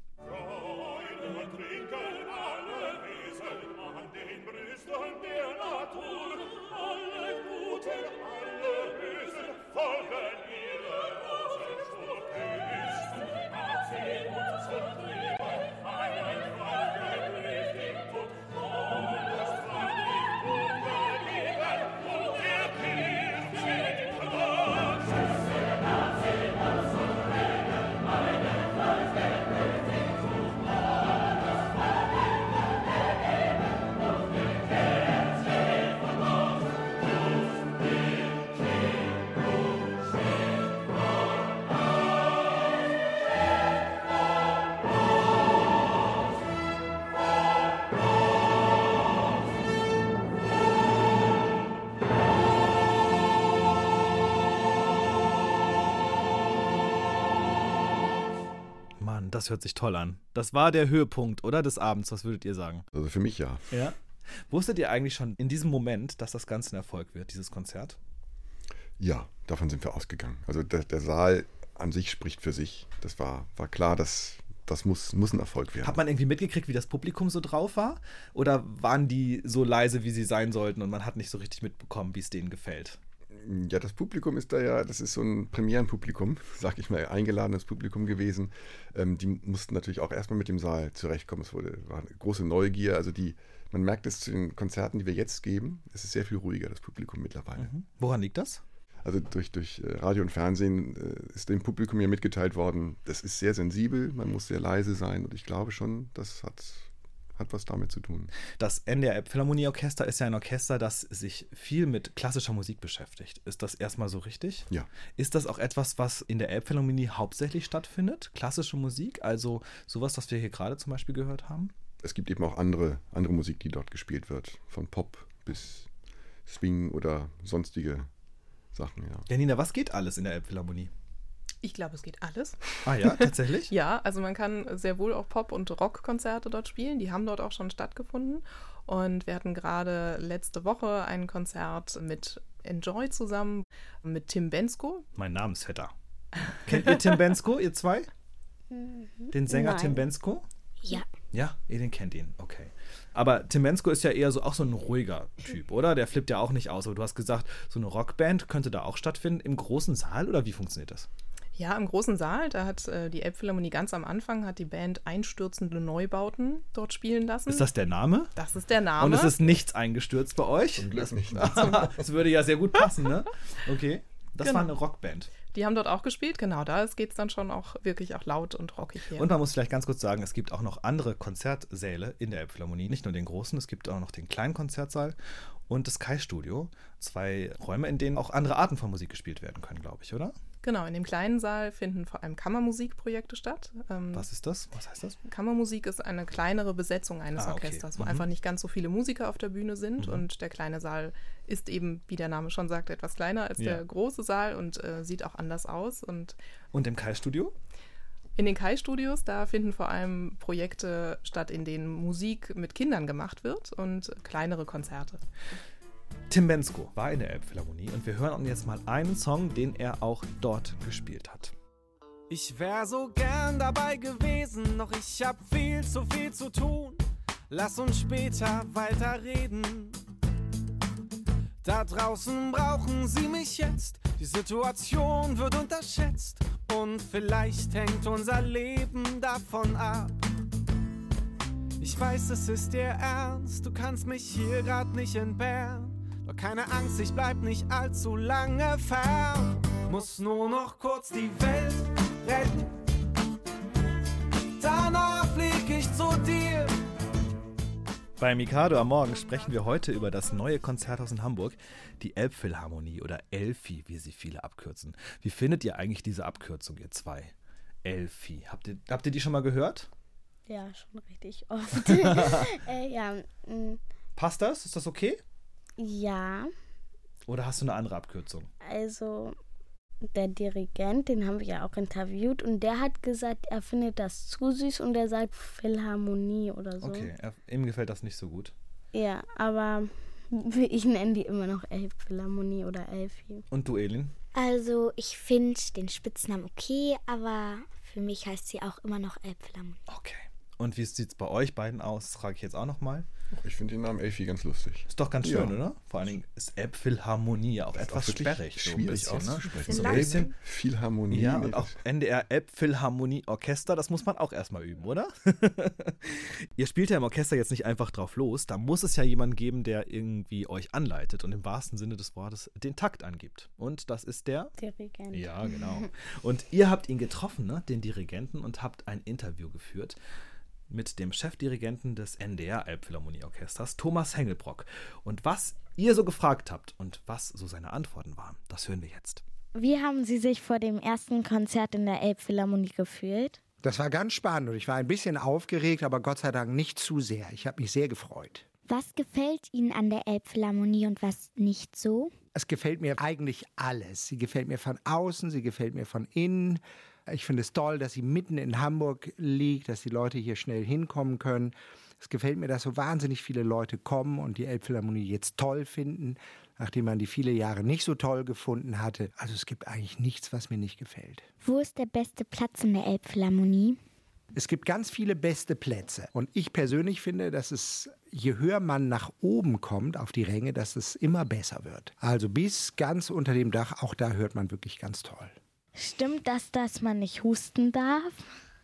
Das hört sich toll an. Das war der Höhepunkt, oder? Des Abends, was würdet ihr sagen? Also für mich ja. Ja. Wusstet ihr eigentlich schon in diesem Moment, dass das Ganze ein Erfolg wird, dieses Konzert? Ja, davon sind wir ausgegangen. Also der, der Saal an sich spricht für sich. Das war, war klar, dass das muss, muss ein Erfolg werden. Hat man irgendwie mitgekriegt, wie das Publikum so drauf war? Oder waren die so leise, wie sie sein sollten und man hat nicht so richtig mitbekommen, wie es denen gefällt? Ja, das Publikum ist da ja, das ist so ein Premierenpublikum, sag ich mal, eingeladenes Publikum gewesen. Ähm, die mussten natürlich auch erstmal mit dem Saal zurechtkommen. Es wurde, war eine große Neugier. Also die, man merkt es zu den Konzerten, die wir jetzt geben, es ist sehr viel ruhiger, das Publikum mittlerweile. Mhm. Woran liegt das? Also durch, durch Radio und Fernsehen ist dem Publikum ja mitgeteilt worden, das ist sehr sensibel, man muss sehr leise sein und ich glaube schon, das hat, hat was damit zu tun. Das N D R Elbphilharmonieorchester ist ja ein Orchester, das sich viel mit klassischer Musik beschäftigt. Ist das erstmal so richtig? Ja. Ist das auch etwas, was in der Elbphilharmonie hauptsächlich stattfindet? Klassische Musik, also sowas, was wir hier gerade zum Beispiel gehört haben? Es gibt eben auch andere, andere Musik, die dort gespielt wird, von Pop bis Swing oder sonstige Sachen, ja. Janina, was geht alles in der Elbphilharmonie? Ich glaube, es geht alles. Ah ja, tatsächlich? Ja, also man kann sehr wohl auch Pop- und Rockkonzerte dort spielen. Die haben dort auch schon stattgefunden. Und wir hatten gerade letzte Woche ein Konzert mit Enjoy zusammen, mit Tim Bendzko. Mein Namensvetter. Kennt ihr Tim Bendzko, ihr zwei? Den Sänger Nein. Tim Bendzko? Ja. Ja, ihr den kennt ihn, okay. Aber Tim Bendzko ist ja eher so auch so ein ruhiger Typ, oder? Der flippt ja auch nicht aus. Aber du hast gesagt, so eine Rockband könnte da auch stattfinden im großen Saal, oder wie funktioniert das? Ja, im großen Saal, da hat äh, die Elbphilharmonie ganz am Anfang, hat die Band Einstürzende Neubauten dort spielen lassen. Ist das der Name? Das ist der Name. Und es ist nichts eingestürzt bei euch? Zum Glück nicht. Das würde ja sehr gut passen, ne? Okay. Das Genau. war eine Rockband. Die haben dort auch gespielt, genau. Da geht es dann schon auch wirklich auch laut und rockig her. Und man muss vielleicht ganz kurz sagen, es gibt auch noch andere Konzertsäle in der Elbphilharmonie. Nicht nur den großen, es gibt auch noch den kleinen Konzertsaal und das Kai-Studio. Zwei Räume, in denen auch andere Arten von Musik gespielt werden können, glaube ich, oder? Genau, in dem kleinen Saal finden vor allem Kammermusikprojekte statt. Ähm, Was ist das? Was heißt das? Kammermusik ist eine kleinere Besetzung eines Ah, okay. Orchesters, wo Mhm. einfach nicht ganz so viele Musiker auf der Bühne sind. Mhm. Und der kleine Saal ist eben, wie der Name schon sagt, etwas kleiner als Ja. der große Saal und äh, sieht auch anders aus. Und Und im Kai-Studio? in den Kai-Studios, da finden vor allem Projekte statt, in denen Musik mit Kindern gemacht wird und kleinere Konzerte. Tim Bendzko war in der Elbphilharmonie und wir hören jetzt mal einen Song, den er auch dort gespielt hat. Ich wär so gern dabei gewesen, doch ich hab viel zu viel zu tun. Lass uns später weiterreden. Da draußen brauchen sie mich jetzt, die Situation wird unterschätzt und vielleicht hängt unser Leben davon ab. Ich weiß, es ist dir ernst, du kannst mich hier grad nicht entbehren. Doch keine Angst, ich bleib nicht allzu lange fern. Muss nur noch kurz die Welt retten. Danach flieg ich zu dir. Bei Mikado am Morgen sprechen wir heute über das neue Konzerthaus in Hamburg, die Elbphilharmonie oder Elfi, wie sie viele abkürzen. Wie findet ihr eigentlich diese Abkürzung, ihr zwei? Elfi. Habt ihr, habt ihr die schon mal gehört? Ja, schon richtig oft. äh, ja, mh, Passt das? Ist das okay? ja, Oder hast du eine andere Abkürzung? also der Dirigent, den haben wir ja auch interviewt und der hat gesagt, er findet das zu süß und er sagt Philharmonie oder so. Okay, er, ihm gefällt das nicht so gut. Ja, aber ich nenne die immer noch Elbphilharmonie oder Elfi. Und du, Elin? Also ich finde den Spitznamen okay, aber für mich heißt sie auch immer noch Elbphilharmonie. Okay. Und wie sieht es bei euch beiden aus? Das frage ich jetzt auch nochmal. Ich finde den Namen Elfi ganz lustig. Ist doch ganz schön, Ja. oder? Vor allen Dingen ist Elbphilharmonie ja auch Ist etwas auch wirklich sperrig. So ein schwierig bisschen, ne? auszusprechen. So ein bisschen. Viel Harmonie. Ja, nee, und auch das- N D R Elbphilharmonie Orchester, das muss man auch erstmal üben, oder? Ihr spielt ja im Orchester jetzt nicht einfach drauf los. Da muss es ja jemanden geben, der irgendwie euch anleitet und im wahrsten Sinne des Wortes den Takt angibt. Und das ist der? Dirigent. Ja, genau. Und ihr habt ihn getroffen, ne? Den Dirigenten, und habt ein Interview geführt mit dem Chefdirigenten des N D R Elbphilharmonieorchesters, Thomas Hengelbrock. Und was ihr so gefragt habt und was so seine Antworten waren, das hören wir jetzt. Wie haben Sie sich vor dem ersten Konzert in der Elbphilharmonie gefühlt? Das war ganz spannend und ich war ein bisschen aufgeregt, aber Gott sei Dank nicht zu sehr. Ich habe mich sehr gefreut. Was gefällt Ihnen an der Elbphilharmonie und was nicht so? Es gefällt mir eigentlich alles. Sie gefällt mir von außen, sie gefällt mir von innen. Ich finde es toll, dass sie mitten in Hamburg liegt, dass die Leute hier schnell hinkommen können. Es gefällt mir, dass so wahnsinnig viele Leute kommen und die Elbphilharmonie jetzt toll finden, nachdem man die viele Jahre nicht so toll gefunden hatte. Also es gibt eigentlich nichts, was mir nicht gefällt. Wo ist der beste Platz in der Elbphilharmonie? Es gibt ganz viele beste Plätze. Und ich persönlich finde, dass es, je höher man nach oben kommt auf die Ränge, dass es immer besser wird. Also bis ganz unter dem Dach, auch da hört man wirklich ganz toll. Stimmt das, dass man nicht husten darf?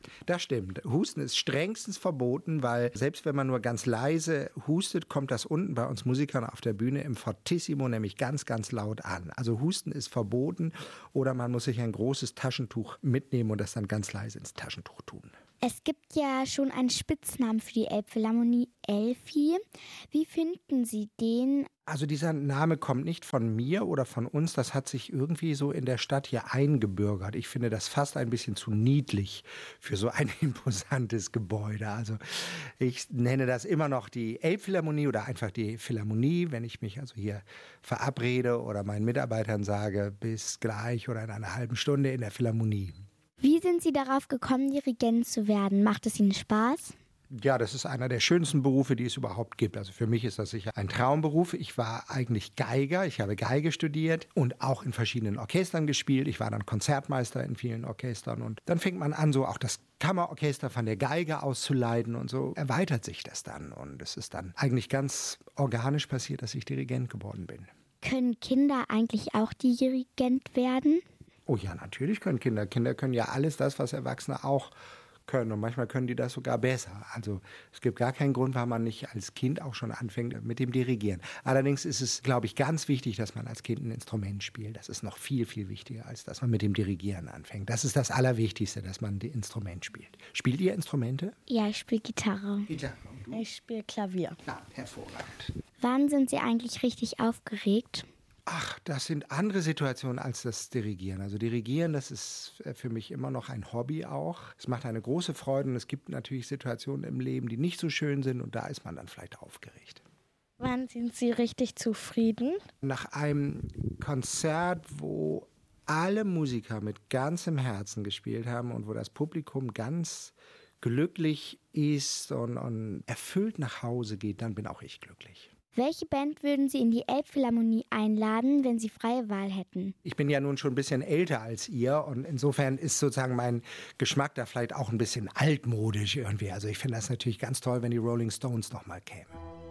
Das stimmt. Husten ist strengstens verboten, weil selbst wenn man nur ganz leise hustet, kommt das unten bei uns Musikern auf der Bühne im Fortissimo nämlich ganz, ganz laut an. Also Husten ist verboten oder man muss sich ein großes Taschentuch mitnehmen und das dann ganz leise ins Taschentuch tun. Es gibt ja schon einen Spitznamen für die Elbphilharmonie, Elfi. Wie finden Sie den? Also dieser Name kommt nicht von mir oder von uns, das hat sich irgendwie so in der Stadt hier eingebürgert. Ich finde das fast ein bisschen zu niedlich für so ein imposantes Gebäude. Also ich nenne das immer noch die Elbphilharmonie oder einfach die Philharmonie, wenn ich mich also hier verabrede oder meinen Mitarbeitern sage, bis gleich oder in einer halben Stunde in der Philharmonie. Wie sind Sie darauf gekommen, Dirigent zu werden? Macht es Ihnen Spaß? Ja, das ist einer der schönsten Berufe, die es überhaupt gibt. Also für mich ist das sicher ein Traumberuf. Ich war eigentlich Geiger, ich habe Geige studiert und auch in verschiedenen Orchestern gespielt. Ich war dann Konzertmeister in vielen Orchestern und dann fängt man an, so auch das Kammerorchester von der Geige auszuleiten und so erweitert sich das dann. Und es ist dann eigentlich ganz organisch passiert, dass ich Dirigent geworden bin. Können Kinder eigentlich auch Dirigent werden? Oh ja, natürlich können Kinder. Kinder können ja alles das, was Erwachsene auch können. Und manchmal können die das sogar besser. Also es gibt gar keinen Grund, warum man nicht als Kind auch schon anfängt mit dem Dirigieren. Allerdings ist es, glaube ich, ganz wichtig, dass man als Kind ein Instrument spielt. Das ist noch viel, viel wichtiger, als dass man mit dem Dirigieren anfängt. Das ist das Allerwichtigste, dass man ein Instrument spielt. Spielt ihr Instrumente? Ja, ich spiele Gitarre. Gitarre. Ich spiele Klavier. Na, hervorragend. Wann sind Sie eigentlich richtig aufgeregt? Ach, das sind andere Situationen als das Dirigieren. Also Dirigieren, das ist für mich immer noch ein Hobby auch. Es macht eine große Freude und es gibt natürlich Situationen im Leben, die nicht so schön sind und da ist man dann vielleicht aufgeregt. Wann sind Sie richtig zufrieden? Nach einem Konzert, wo alle Musiker mit ganzem Herzen gespielt haben und wo das Publikum ganz glücklich ist und, und erfüllt nach Hause geht, dann bin auch ich glücklich. Welche Band würden Sie in die Elbphilharmonie einladen, wenn Sie freie Wahl hätten? Ich bin ja nun schon ein bisschen älter als ihr und insofern ist sozusagen mein Geschmack da vielleicht auch ein bisschen altmodisch irgendwie. Also ich finde das natürlich ganz toll, wenn die Rolling Stones nochmal kämen.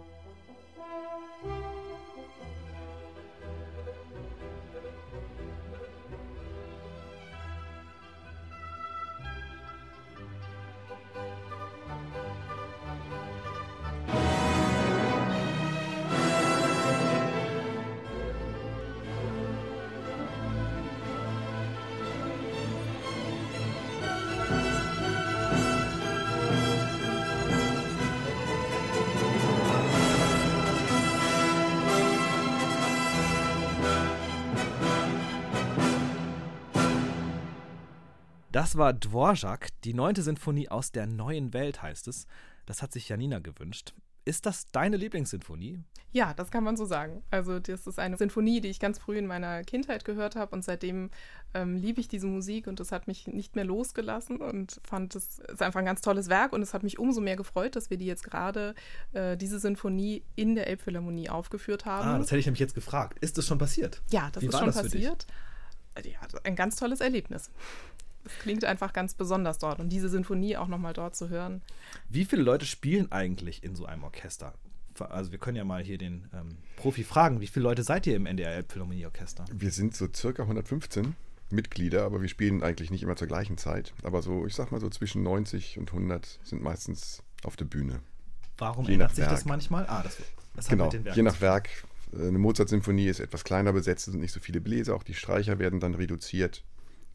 Das war Dvorak, die neunte Sinfonie aus der neuen Welt, heißt es. Das hat sich Janina gewünscht. Ist das deine Lieblingssinfonie? Ja, das kann man so sagen. Also das ist eine Sinfonie, die ich ganz früh in meiner Kindheit gehört habe und seitdem ähm, liebe ich diese Musik und das hat mich nicht mehr losgelassen und fand, es ist einfach ein ganz tolles Werk und es hat mich umso mehr gefreut, dass wir die jetzt gerade, äh, diese Sinfonie in der Elbphilharmonie aufgeführt haben. Ah, das hätte ich nämlich jetzt gefragt. Ist das schon passiert? Ja, das Wie ist war schon das für passiert. Ja, ein ganz tolles Erlebnis. Es klingt einfach ganz besonders dort und diese Sinfonie auch nochmal dort zu hören. Wie viele Leute spielen eigentlich in so einem Orchester? Also wir können ja mal hier den ähm, Profi fragen, wie viele Leute seid ihr im N D R Elbphilharmonie-Orchester? Wir sind so circa hundertfünfzehn Mitglieder, aber wir spielen eigentlich nicht immer zur gleichen Zeit. Aber so, ich sag mal so zwischen neunzig und hundert sind meistens auf der Bühne. Warum je ändert sich Werk. das manchmal? Ah, das, das genau, hat mit den je nach Werk. Eine Mozart-Sinfonie ist etwas kleiner besetzt, es sind nicht so viele Bläser, auch die Streicher werden dann reduziert.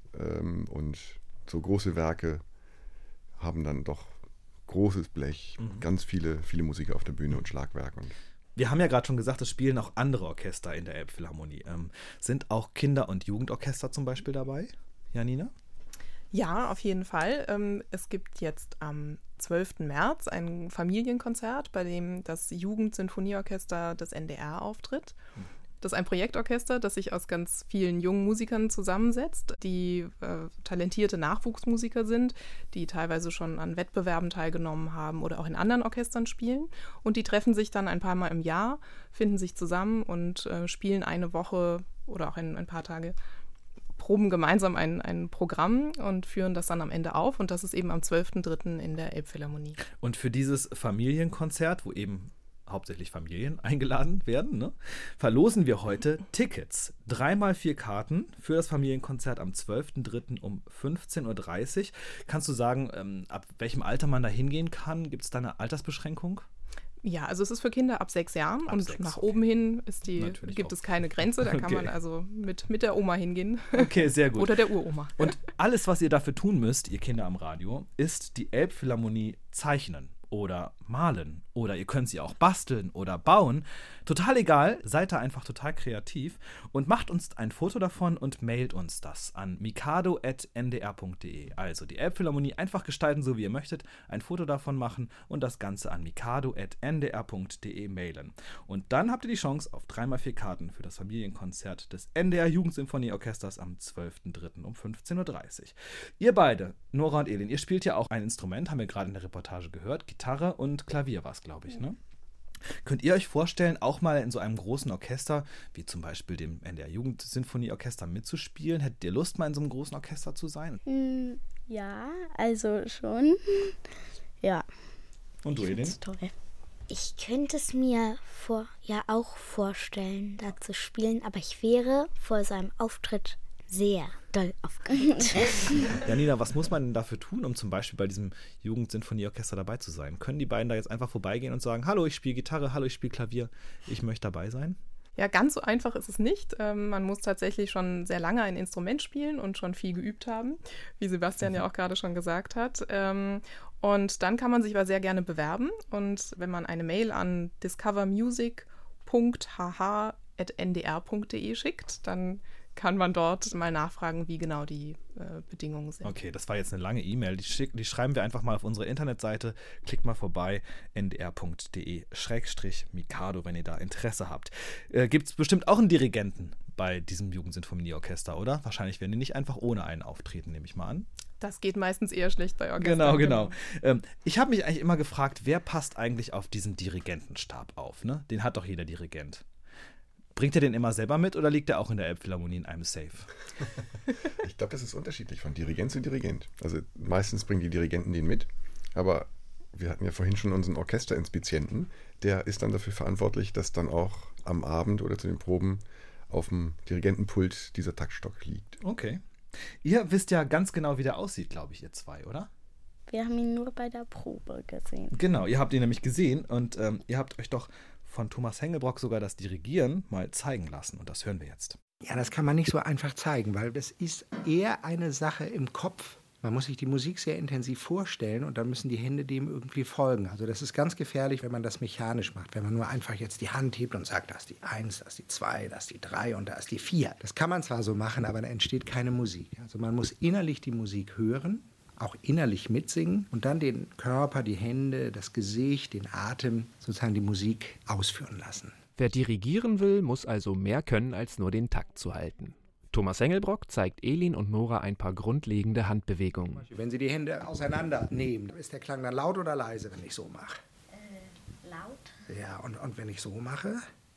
Und so große Werke haben dann doch großes Blech, mhm. ganz viele, viele Musiker auf der Bühne und Schlagwerk. Und wir haben ja gerade schon gesagt, es spielen auch andere Orchester in der Elbphilharmonie. Ähm, sind auch Kinder- und Jugendorchester zum Beispiel dabei, Janina? Ja, auf jeden Fall. Ähm, es gibt jetzt am zwölften März ein Familienkonzert, bei dem das Jugendsinfonieorchester des N D R auftritt. Mhm. Das ist ein Projektorchester, das sich aus ganz vielen jungen Musikern zusammensetzt, die äh, talentierte Nachwuchsmusiker sind, die teilweise schon an Wettbewerben teilgenommen haben oder auch in anderen Orchestern spielen. Und die treffen sich dann ein paar Mal im Jahr, finden sich zusammen und äh, spielen eine Woche oder auch ein, ein paar Tage, proben gemeinsam ein, ein Programm und führen das dann am Ende auf. Und das ist eben am zwölften dritten in der Elbphilharmonie. Und für dieses Familienkonzert, wo eben hauptsächlich Familien, eingeladen werden, ne, verlosen wir heute Tickets. Dreimal vier Karten für das Familienkonzert am zwölften dritten um fünfzehn Uhr dreißig. Kannst du sagen, ähm, ab welchem Alter man da hingehen kann? Gibt es da eine Altersbeschränkung? Ja, also es ist für Kinder ab sechs Jahren ab und sechs, nach okay. oben hin ist die, Natürlich gibt auch. es keine Grenze. Da kann Okay. man also mit, mit der Oma hingehen. Okay, sehr gut. Oder der Uroma. Und alles, was ihr dafür tun müsst, ihr Kinder am Radio, ist die Elbphilharmonie zeichnen oder malen oder ihr könnt sie auch basteln oder bauen. Total egal, seid da einfach total kreativ und macht uns ein Foto davon und mailt uns das an mikado at n d r punkt d e. Also die Elbphilharmonie einfach gestalten, so wie ihr möchtet, ein Foto davon machen und das Ganze an mikado at n d r punkt d e mailen. Und dann habt ihr die Chance auf dreimal vier Karten für das Familienkonzert des N D R Jugendsymphonieorchesters am zwölften dritten um fünfzehn Uhr dreißig. Ihr beide, Nora und Elin, ihr spielt ja auch ein Instrument, haben wir gerade in der Reportage gehört. Gitarre und Klavier war es, glaube ich, ne? Könnt ihr euch vorstellen, auch mal in so einem großen Orchester, wie zum Beispiel dem N D R Jugendsinfonieorchester, mitzuspielen? Hättet ihr Lust, mal in so einem großen Orchester zu sein? Mm, ja, also schon. Ja. Und du, Elin? Toll. Ich könnte es mir vor, ja auch vorstellen, da zu spielen, aber ich wäre vor so einem Auftritt sehr doll aufgeregt. Janina, was muss man denn dafür tun, um zum Beispiel bei diesem Jugendsinfonieorchester dabei zu sein? Können die beiden da jetzt einfach vorbeigehen und sagen, hallo, ich spiele Gitarre, hallo, ich spiele Klavier, ich möchte dabei sein? Ja, ganz so einfach ist es nicht. Ähm, man muss tatsächlich schon sehr lange ein Instrument spielen und schon viel geübt haben, wie Sebastian ja auch gerade schon gesagt hat. Ähm, und dann kann man sich aber sehr gerne bewerben. Und wenn man eine Mail an discovermusic punkt h h at n d r punkt d e schickt, dann kann man dort mal nachfragen, wie genau die äh, Bedingungen sind. Okay, das war jetzt eine lange E-Mail. Die, schick, die schreiben wir einfach mal auf unsere Internetseite. Klickt mal vorbei, n d r punkt d e schrägstrich mikado, wenn ihr da Interesse habt. Äh, Gibt es bestimmt auch einen Dirigenten bei diesem Jugendsinfonieorchester, oder? Wahrscheinlich werden die nicht einfach ohne einen auftreten, nehme ich mal an. Das geht meistens eher schlecht bei Orchestern. Genau, genau. Ähm, ich habe mich eigentlich immer gefragt, wer passt eigentlich auf diesen Dirigentenstab auf? Ne? Den hat doch jeder Dirigent. Bringt er den immer selber mit oder liegt er auch in der Elbphilharmonie in einem Safe? Ich glaube, das ist unterschiedlich von Dirigent zu Dirigent. Also meistens bringen die Dirigenten den mit, aber wir hatten ja vorhin schon unseren Orchesterinspizienten, der ist dann dafür verantwortlich, dass dann auch am Abend oder zu den Proben auf dem Dirigentenpult dieser Taktstock liegt. Okay. Ihr wisst ja ganz genau, wie der aussieht, glaube ich, ihr zwei, oder? Wir haben ihn nur bei der Probe gesehen. Genau, ihr habt ihn nämlich gesehen und ähm, ihr habt euch doch von Thomas Hengelbrock sogar das Dirigieren mal zeigen lassen. Und das hören wir jetzt. Ja, das kann man nicht so einfach zeigen, weil das ist eher eine Sache im Kopf. Man muss sich die Musik sehr intensiv vorstellen und dann müssen die Hände dem irgendwie folgen. Also das ist ganz gefährlich, wenn man das mechanisch macht. Wenn man nur einfach jetzt die Hand hebt und sagt, da ist die Eins, da ist die Zwei, da ist die Drei und da ist die Vier. Das kann man zwar so machen, aber da entsteht keine Musik. Also man muss innerlich die Musik hören, auch innerlich mitsingen und dann den Körper, die Hände, das Gesicht, den Atem, sozusagen die Musik ausführen lassen. Wer dirigieren will, muss also mehr können, als nur den Takt zu halten. Thomas Hengelbrock zeigt Elin und Nora ein paar grundlegende Handbewegungen. Wenn Sie die Hände auseinander nehmen, ist der Klang dann laut oder leise, wenn ich so mache? Äh, laut. Ja, und, und wenn ich so mache?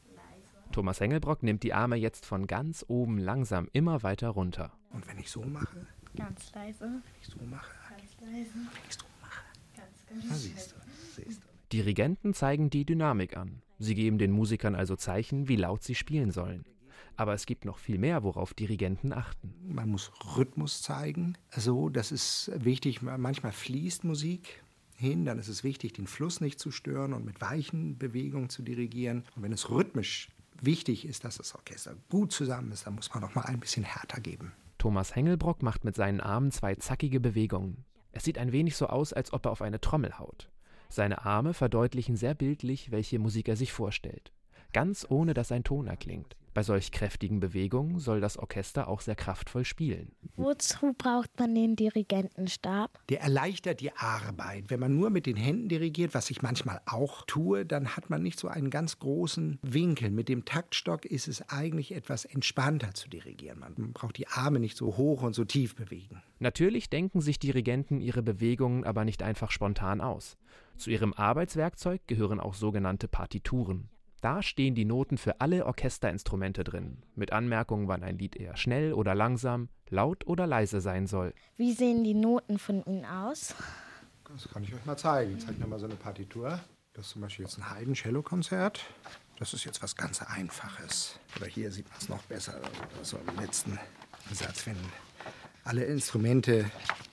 Thomas Hengelbrock nimmt die Arme jetzt von ganz oben langsam immer weiter runter. Und wenn ich so mache? Ganz leise. Wenn ich so mache? Ganz leise. Wenn ich so mache? Ganz, ganz Na, siehst du, siehst du. Dirigenten zeigen die Dynamik an. Sie geben den Musikern also Zeichen, wie laut sie spielen sollen. Aber es gibt noch viel mehr, worauf Dirigenten achten. Man muss Rhythmus zeigen. So, das ist wichtig. Manchmal fließt Musik hin, dann ist es wichtig, den Fluss nicht zu stören und mit weichen Bewegungen zu dirigieren. Und wenn es rhythmisch wichtig ist, dass das Orchester gut zusammen ist, dann muss man auch mal ein bisschen härter geben. Thomas Hengelbrock macht mit seinen Armen zwei zackige Bewegungen. Es sieht ein wenig so aus, als ob er auf eine Trommel haut. Seine Arme verdeutlichen sehr bildlich, welche Musik er sich vorstellt. Ganz ohne, dass ein Ton erklingt. Bei solch kräftigen Bewegungen soll das Orchester auch sehr kraftvoll spielen. Wozu braucht man den Dirigentenstab? Der erleichtert die Arbeit. Wenn man nur mit den Händen dirigiert, was ich manchmal auch tue, dann hat man nicht so einen ganz großen Winkel. Mit dem Taktstock ist es eigentlich etwas entspannter zu dirigieren. Man braucht die Arme nicht so hoch und so tief bewegen. Natürlich denken sich Dirigenten ihre Bewegungen aber nicht einfach spontan aus. Zu ihrem Arbeitswerkzeug gehören auch sogenannte Partituren. Da stehen die Noten für alle Orchesterinstrumente drin, mit Anmerkungen, wann ein Lied eher schnell oder langsam, laut oder leise sein soll. Wie sehen die Noten von Ihnen aus? Das kann ich euch mal zeigen. Ich zeige mir mal so eine Partitur. Das ist zum Beispiel jetzt ein Haydn-Cello-Konzert. Das ist jetzt was ganz Einfaches. Oder hier sieht man es noch besser. Also im letzten Satz, wenn alle Instrumente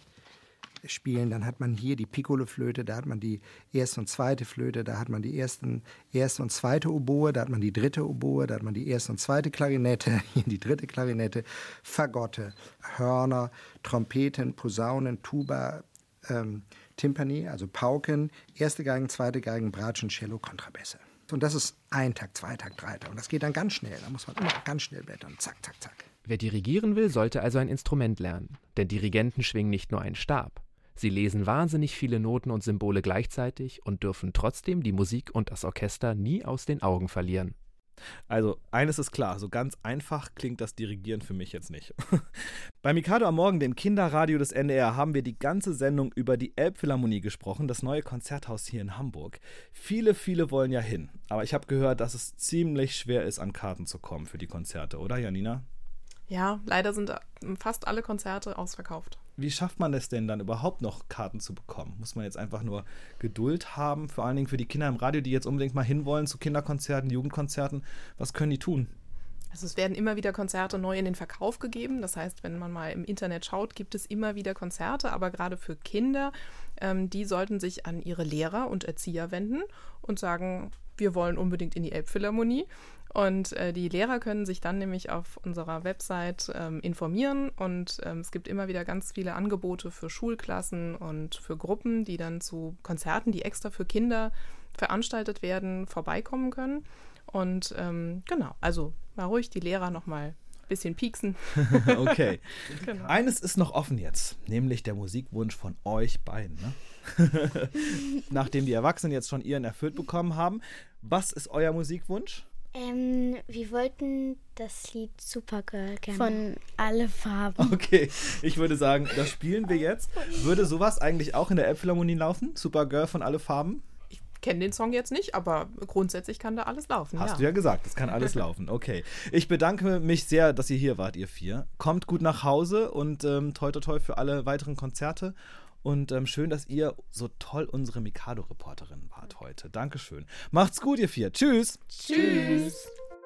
spielen, dann hat man hier die Piccolo-Flöte, da hat man die erste und zweite Flöte, da hat man die ersten, erste und zweite Oboe, da hat man die dritte Oboe, da hat man die erste und zweite Klarinette, hier die dritte Klarinette, Fagotte, Hörner, Trompeten, Posaunen, Tuba, ähm, Timpani, also Pauken, erste Geigen, zweite Geigen, Bratschen, Cello, Kontrabässe. Und das ist ein Takt, zwei Takt, drei Takt. Und das geht dann ganz schnell. Da muss man immer ganz schnell blättern. Zack, zack, zack. Wer dirigieren will, sollte also ein Instrument lernen. Denn Dirigenten schwingen nicht nur einen Stab. Sie lesen wahnsinnig viele Noten und Symbole gleichzeitig und dürfen trotzdem die Musik und das Orchester nie aus den Augen verlieren. Also, eines ist klar, so ganz einfach klingt das Dirigieren für mich jetzt nicht. Bei Mikado am Morgen, dem Kinderradio des N D R, haben wir die ganze Sendung über die Elbphilharmonie gesprochen, das neue Konzerthaus hier in Hamburg. Viele, viele wollen ja hin, aber ich habe gehört, dass es ziemlich schwer ist, an Karten zu kommen für die Konzerte, oder Janina? Ja, leider sind fast alle Konzerte ausverkauft. Wie schafft man es denn dann überhaupt noch, Karten zu bekommen? Muss man jetzt einfach nur Geduld haben, vor allen Dingen für die Kinder im Radio, die jetzt unbedingt mal hinwollen zu Kinderkonzerten, Jugendkonzerten? Was können die tun? Also es werden immer wieder Konzerte neu in den Verkauf gegeben. Das heißt, wenn man mal im Internet schaut, gibt es immer wieder Konzerte. Aber gerade für Kinder, ähm, die sollten sich an ihre Lehrer und Erzieher wenden und sagen, wir wollen unbedingt in die Elbphilharmonie. Und äh, die Lehrer können sich dann nämlich auf unserer Website ähm, informieren. Und ähm, es gibt immer wieder ganz viele Angebote für Schulklassen und für Gruppen, die dann zu Konzerten, die extra für Kinder veranstaltet werden, vorbeikommen können. Und ähm, genau, also mal ruhig die Lehrer noch mal ein bisschen pieksen. Okay. Genau. Eines ist noch offen jetzt, nämlich der Musikwunsch von euch beiden. Ne? Nachdem die Erwachsenen jetzt schon ihren erfüllt bekommen haben, was ist euer Musikwunsch? Ähm, wir wollten das Lied Supergirl gerne. Von Alle Farben. Okay, ich würde sagen, das spielen wir jetzt. Würde sowas eigentlich auch in der Elbphilharmonie laufen? Supergirl von Alle Farben? Ich kenne den Song jetzt nicht, aber grundsätzlich kann da alles laufen. Hast ja. du ja gesagt, es kann alles laufen. Okay. Ich bedanke mich sehr, dass ihr hier wart, ihr vier. Kommt gut nach Hause und ähm, toi toi toi für alle weiteren Konzerte. Und ähm, schön, dass ihr so toll unsere Mikado-Reporterin wart heute. Dankeschön. Macht's gut, ihr vier. Tschüss. Tschüss.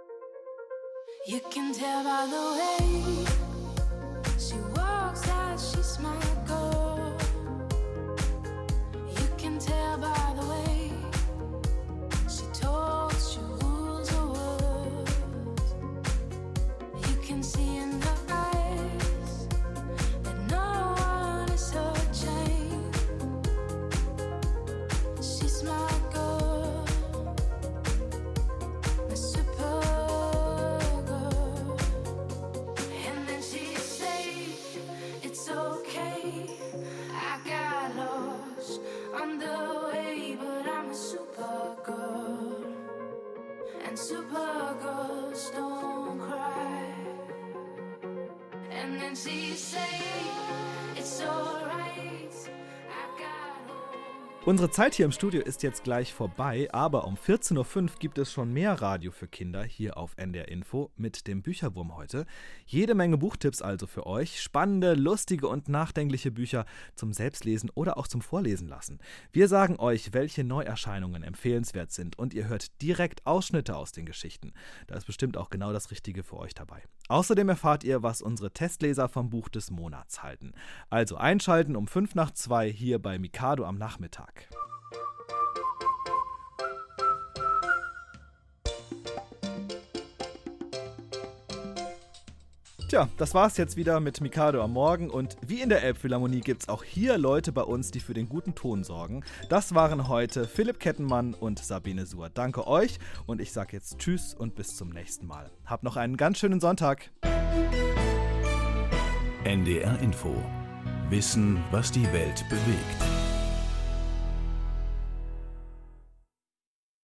You can tell by the way she walks that she's my girl. You can tell by the way she talks, she rules her words. You can see in her eyes that no one is her chain. She's my girl, my super girl. And then she say it's okay, I got lost on the way, but I'm a super girl, and super girls don't cry. And then she say it's alright, I got lost. Unsere Zeit hier im Studio ist jetzt gleich vorbei, aber um vierzehn Uhr fünf gibt es schon mehr Radio für Kinder hier auf N D R Info mit dem Bücherwurm heute. Jede Menge Buchtipps also für euch. Spannende, lustige und nachdenkliche Bücher zum Selbstlesen oder auch zum Vorlesen lassen. Wir sagen euch, welche Neuerscheinungen empfehlenswert sind und ihr hört direkt Ausschnitte aus den Geschichten. Da ist bestimmt auch genau das Richtige für euch dabei. Außerdem erfahrt ihr, was unsere Testleser vom Buch des Monats halten. Also einschalten um fünf nach zwei hier bei Mikado am Nachmittag. Tja, das war's jetzt wieder mit Mikado am Morgen und wie in der Elbphilharmonie gibt's auch hier Leute bei uns, die für den guten Ton sorgen. Das waren heute Philipp Kettenmann und Sabine Suhr. Danke euch und ich sag jetzt Tschüss und bis zum nächsten Mal. Habt noch einen ganz schönen Sonntag. N D R Info. Wissen, was die Welt bewegt.